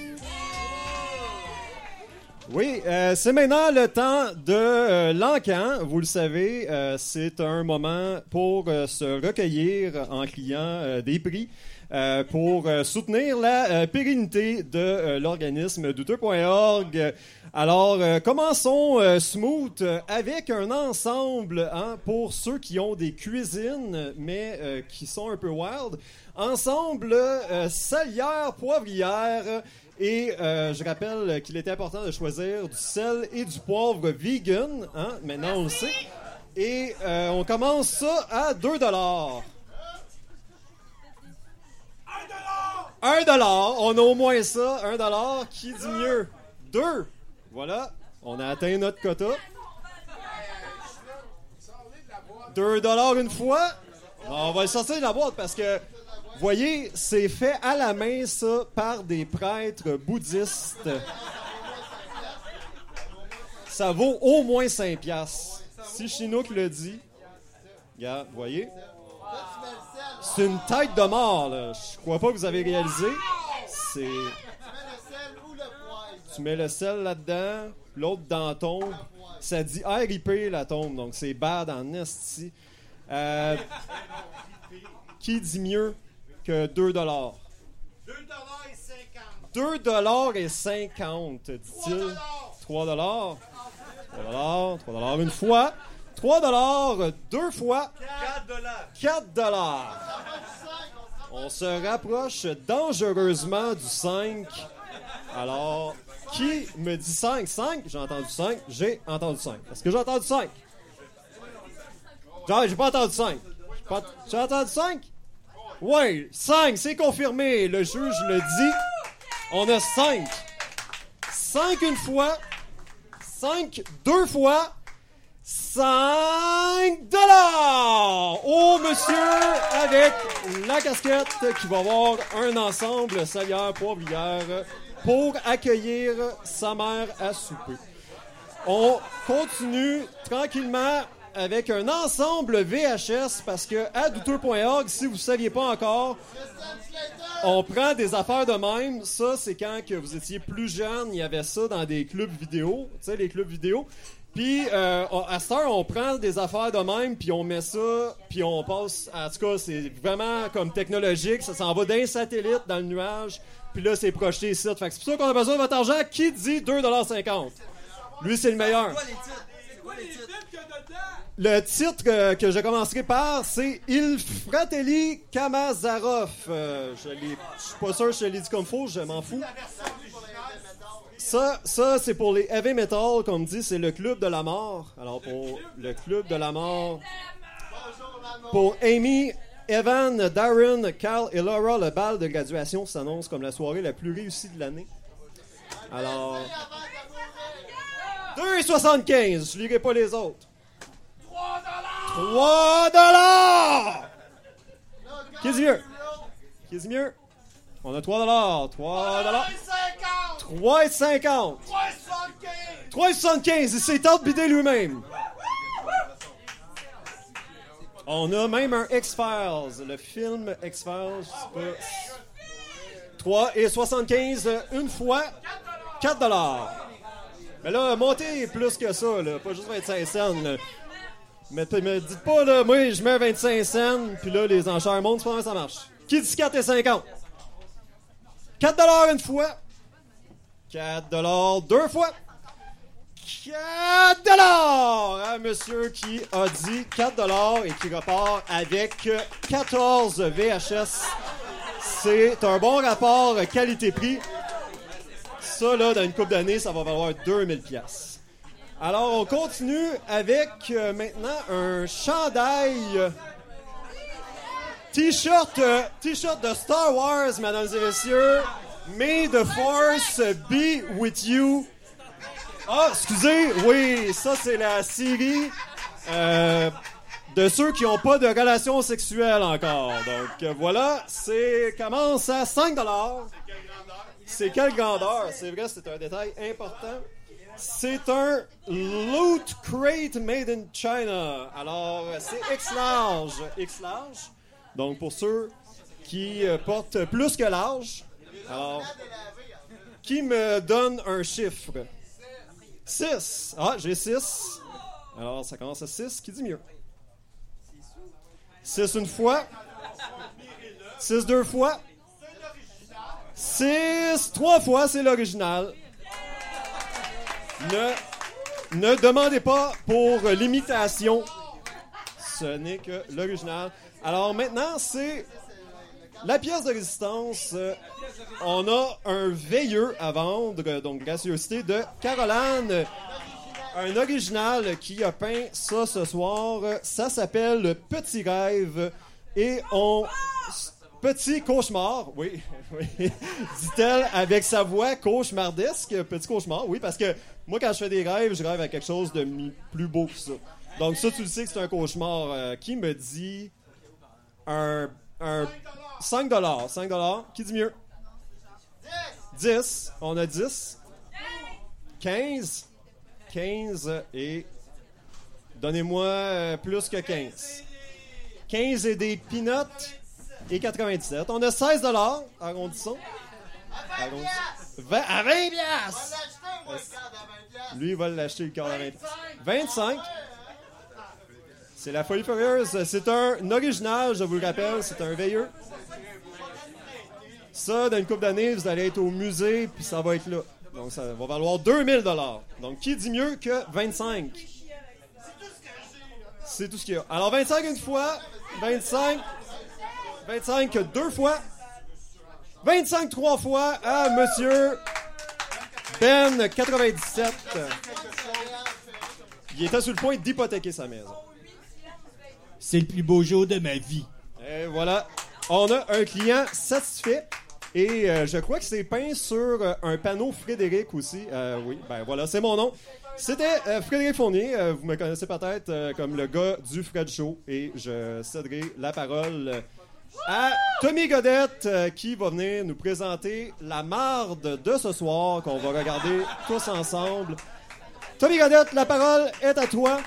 Oui, euh, c'est maintenant le temps de euh, l'encan. Vous le savez, euh, c'est un moment pour euh, se recueillir en criant euh, des prix euh, pour euh, soutenir la euh, pérennité de euh, l'organisme douteux point org. Alors, euh, commençons euh, smooth euh, avec un ensemble hein, pour ceux qui ont des cuisines, mais euh, qui sont un peu wild. Ensemble euh, salière poivrière. Et euh, je rappelle qu'il était important de choisir du sel et du poivre vegan. Hein? Maintenant, on le sait. Et euh, on commence ça à deux dollars. un dollar. On a au moins ça. un dollar. Qui dit mieux? deux. Voilà. On a atteint notre quota. deux dollars une fois. On va le sortir de la boîte parce que... Vous voyez, c'est fait à la main, ça, par des prêtres bouddhistes. Ça vaut au moins cinq piastres. Si Chinook le dit, regarde, vous voyez? C'est une tête de mort, là. Je crois pas que vous avez réalisé. C'est... Tu mets le sel là-dedans, l'autre dans la tombe. Ça dit R I P la tombe, donc c'est bad en esti. Euh... Qui dit mieux que deux dollars? deux dollars et cinquante. deux dollars et cinquante, dit-il. trois dollars. trois dollars. trois dollars une fois. trois dollars deux fois. quatre dollars. quatre dollars. On se rapproche dangereusement du cinq. Alors, qui me dit cinq? cinq? J'ai entendu cinq. J'ai entendu cinq. Est-ce que j'ai entendu cinq? Genre, j'ai pas entendu cinq. J'ai, pas... j'ai entendu cinq? Oui, cinq, c'est confirmé. Le juge le dit. On a cinq. cinq une fois. cinq, deux fois. cinq dollars au monsieur avec la casquette qui va avoir un ensemble salière poivrière pour accueillir sa mère à souper. On continue tranquillement avec un ensemble V H S parce que à douteux point org, si vous ne saviez pas encore, on prend des affaires de même. Ça, c'est quand que vous étiez plus jeune, il y avait ça dans des clubs vidéo, tu sais, les clubs vidéo. Puis, euh, à cette heure, on prend des affaires de même, puis on met ça, puis on passe... En tout cas, c'est vraiment comme technologique. Ça s'en va d'un satellite dans le nuage, puis là, c'est projeté ici. Fait que c'est pour ça qu'on a besoin de votre argent. Qui dit deux dollars cinquante? Lui, c'est le meilleur. Le titre euh, que je commencerai par, c'est Il Fratelli Kamazarov. Euh, je l'ai- je suis pas sûr que je l'ai dit comme faux, je m'en fous. Ça, ça c'est pour les heavy metal, comme dit, c'est le Club de la Mort. Alors, pour le Club de la Mort, pour Amy, Evan, Darren, Carl et Laura, le bal de graduation s'annonce comme la soirée la plus réussie de l'année. Alors, deux virgule soixante-quinze, je lirai pas les autres. trois dollars! Qui dit mieux? Qui dit mieux? On a trois dollars. trois dollars. trois virgule cinquante. trois virgule soixante-quinze. Il s'est tenté de bider lui-même. On a même un X-Files. Le film X-Files, je sais pas. trois virgule soixante-quinze une fois. quatre dollars. Mais là, montez plus que ça, là. Pas juste vingt-cinq cents, là. Mais me dites pas, là, moi, je mets vingt-cinq cents, puis là, les enchères montent, c'est pas comment ça marche. Qui dit quatre virgule cinquante? quatre dollars une fois. quatre dollars deux fois. quatre dollars à monsieur qui a dit quatre dollars et qui repart avec quatorze V H S. C'est un bon rapport qualité-prix. Ça, là, dans une couple d'années, ça va valoir deux mille dollars. Alors, on continue avec euh, maintenant un chandail... euh, T-shirt, euh, T-shirt de Star Wars, mesdames et messieurs. May the Force be with you. Ah, excusez, oui, ça c'est la série euh, de ceux qui n'ont pas de relation sexuelle encore. Donc euh, voilà, c'est commence à cinq dollars. C'est quelle grandeur? C'est vrai, c'est un détail important. C'est un Loot Crate made in China. Alors, c'est X-large. X-large. Donc, pour ceux qui euh, portent plus que l'âge, alors, qui me donne un chiffre? six. Ah, j'ai six. Alors, ça commence à six. Qui dit mieux? six une fois. six deux fois. six trois fois, c'est l'original. Ne, ne demandez pas pour l'imitation. Ce n'est que l'original. Alors maintenant, c'est la pièce de résistance. Euh, on a un veilleux à vendre, donc gracieuseté de Caroline. Un original qui a peint ça ce soir. Ça s'appelle Petit Rêve. Et on... Petit cauchemar, oui, oui, dit-elle avec sa voix cauchemardesque. Petit cauchemar, oui, parce que moi, quand je fais des rêves, je rêve à quelque chose de mi- plus beau que ça. Donc ça, tu le sais que c'est un cauchemar. Euh, qui me dit un, un cinq dollars? cinq dollars. Qui dit mieux? dix. On a dix. quinze. quinze et... Donnez-moi euh, plus que quinze. quinze et des peanuts. Et quatre-vingt-dix-sept. On a seize dollars, arrondissons. Arrondissons. vingt à vingt piastres! Lui, il va l'acheter le cœur à vingt piastres. vingt-cinq. C'est la folie furieuse. C'est un original, je vous le rappelle. C'est un veilleux. Ça, dans une couple d'années, vous allez être au musée, puis ça va être là. Donc, ça va valoir deux mille dollars. Donc, qui dit mieux que vingt-cinq? C'est tout ce qu'il y a. Alors, vingt-cinq une fois. vingt-cinq... vingt-cinq deux fois. vingt-cinq trois fois à monsieur Ben quatre-vingt-dix-sept. Il était sur le point d'hypothéquer sa maison. C'est le plus beau jour de ma vie. Et voilà. On a un client satisfait. Et euh, je crois que c'est peint sur euh, un panneau Frédéric aussi. Euh, oui, ben voilà, c'est mon nom. C'était euh, Frédéric Fournier. Euh, vous me connaissez peut-être euh, comme le gars du Fred Show. Et je céderai la parole euh, à Tommy Godette euh, qui va venir nous présenter la marde de ce soir qu'on va regarder tous ensemble. Tommy Godette, la parole est à toi.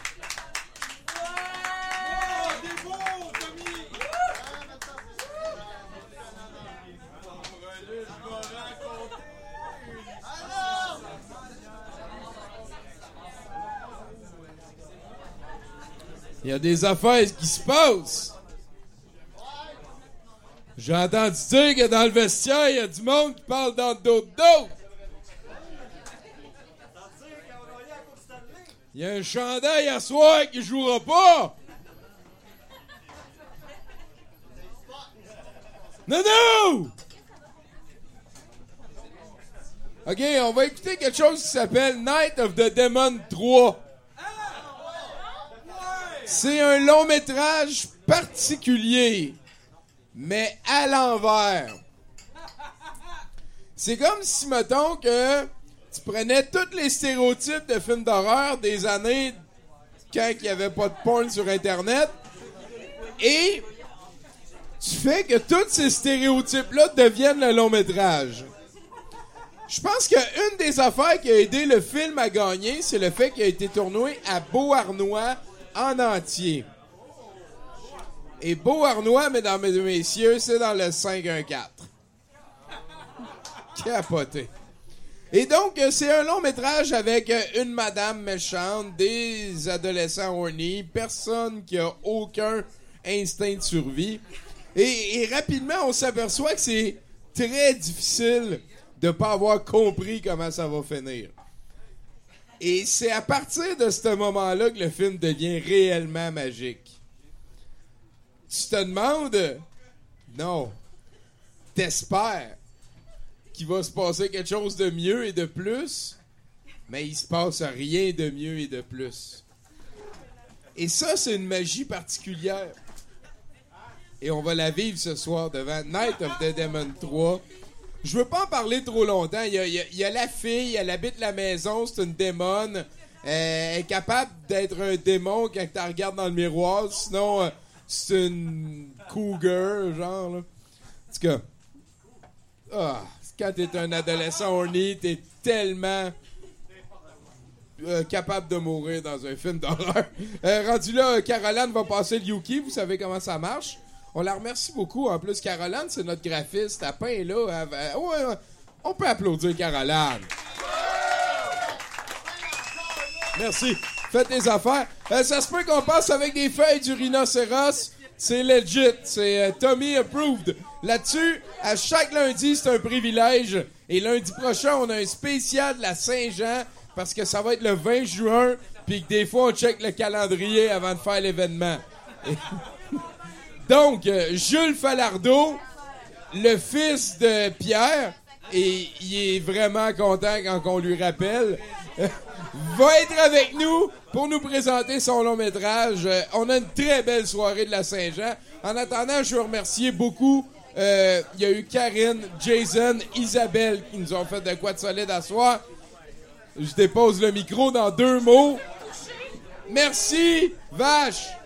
Il y a des affaires qui se passent. J'ai entendu dire que dans le vestiaire, il y a du monde qui parle dans d'autres d'autres. Il y a un chandail à soir qui jouera pas. Non, non! OK, on va écouter quelque chose qui s'appelle Night of the Demon trois. C'est un long métrage particulier, mais à l'envers. C'est comme si, mettons, que tu prenais tous les stéréotypes de films d'horreur des années quand il n'y avait pas de porn sur Internet et tu fais que tous ces stéréotypes-là deviennent le long métrage. Je pense qu'une des affaires qui a aidé le film à gagner, c'est le fait qu'il a été tourné à Beauharnois en entier. Et Beauharnois, mesdames et messieurs, c'est dans le cinq un quatre. Capoté. Et donc, c'est un long métrage avec une madame méchante, des adolescents horny, personne qui a aucun instinct de survie. Et, et rapidement, on s'aperçoit que c'est très difficile de pas avoir compris comment ça va finir. Et c'est à partir de ce moment-là que le film devient réellement magique. Tu te demandes, non, t'espères qu'il va se passer quelque chose de mieux et de plus, mais il se passe rien de mieux et de plus. Et ça, c'est une magie particulière. Et on va la vivre ce soir devant Night of the Demon trois. Je veux pas en parler trop longtemps. Il y a, il y a, il y a la fille, elle habite la maison, c'est une démone. Euh, elle est capable d'être un démon quand tu la regardes dans le miroir. Sinon, euh, c'est une cougar, genre. Là. En tout cas, ah, quand t'es un adolescent horny, t'es tellement euh, capable de mourir dans un film d'horreur. Euh, rendu là, Caroline va passer le Yuki. Vous savez comment ça marche. On la remercie beaucoup. En plus, Caroline, c'est notre graphiste. Elle peint là. Elle, elle, ouais, ouais, on peut applaudir Caroline. Merci. Faites les affaires. Euh, ça se peut qu'on passe avec des feuilles du rhinocéros. C'est legit. C'est euh, Tommy approved. Là-dessus, à chaque lundi, c'est un privilège. Et lundi prochain, on a un spécial de la Saint-Jean parce que ça va être le vingt juin. Puis que des fois, on check le calendrier avant de faire l'événement. Et... Donc, euh, Jules Falardeau, le fils de Pierre, et il est vraiment content quand on lui rappelle, euh, va être avec nous pour nous présenter son long métrage. Euh, on a une très belle soirée de la Saint-Jean. En attendant, je veux remercier beaucoup. Euh, il y a eu Karine, Jason, Isabelle qui nous ont fait de quoi de solide à soir. Je dépose le micro dans deux mots. Merci, vache!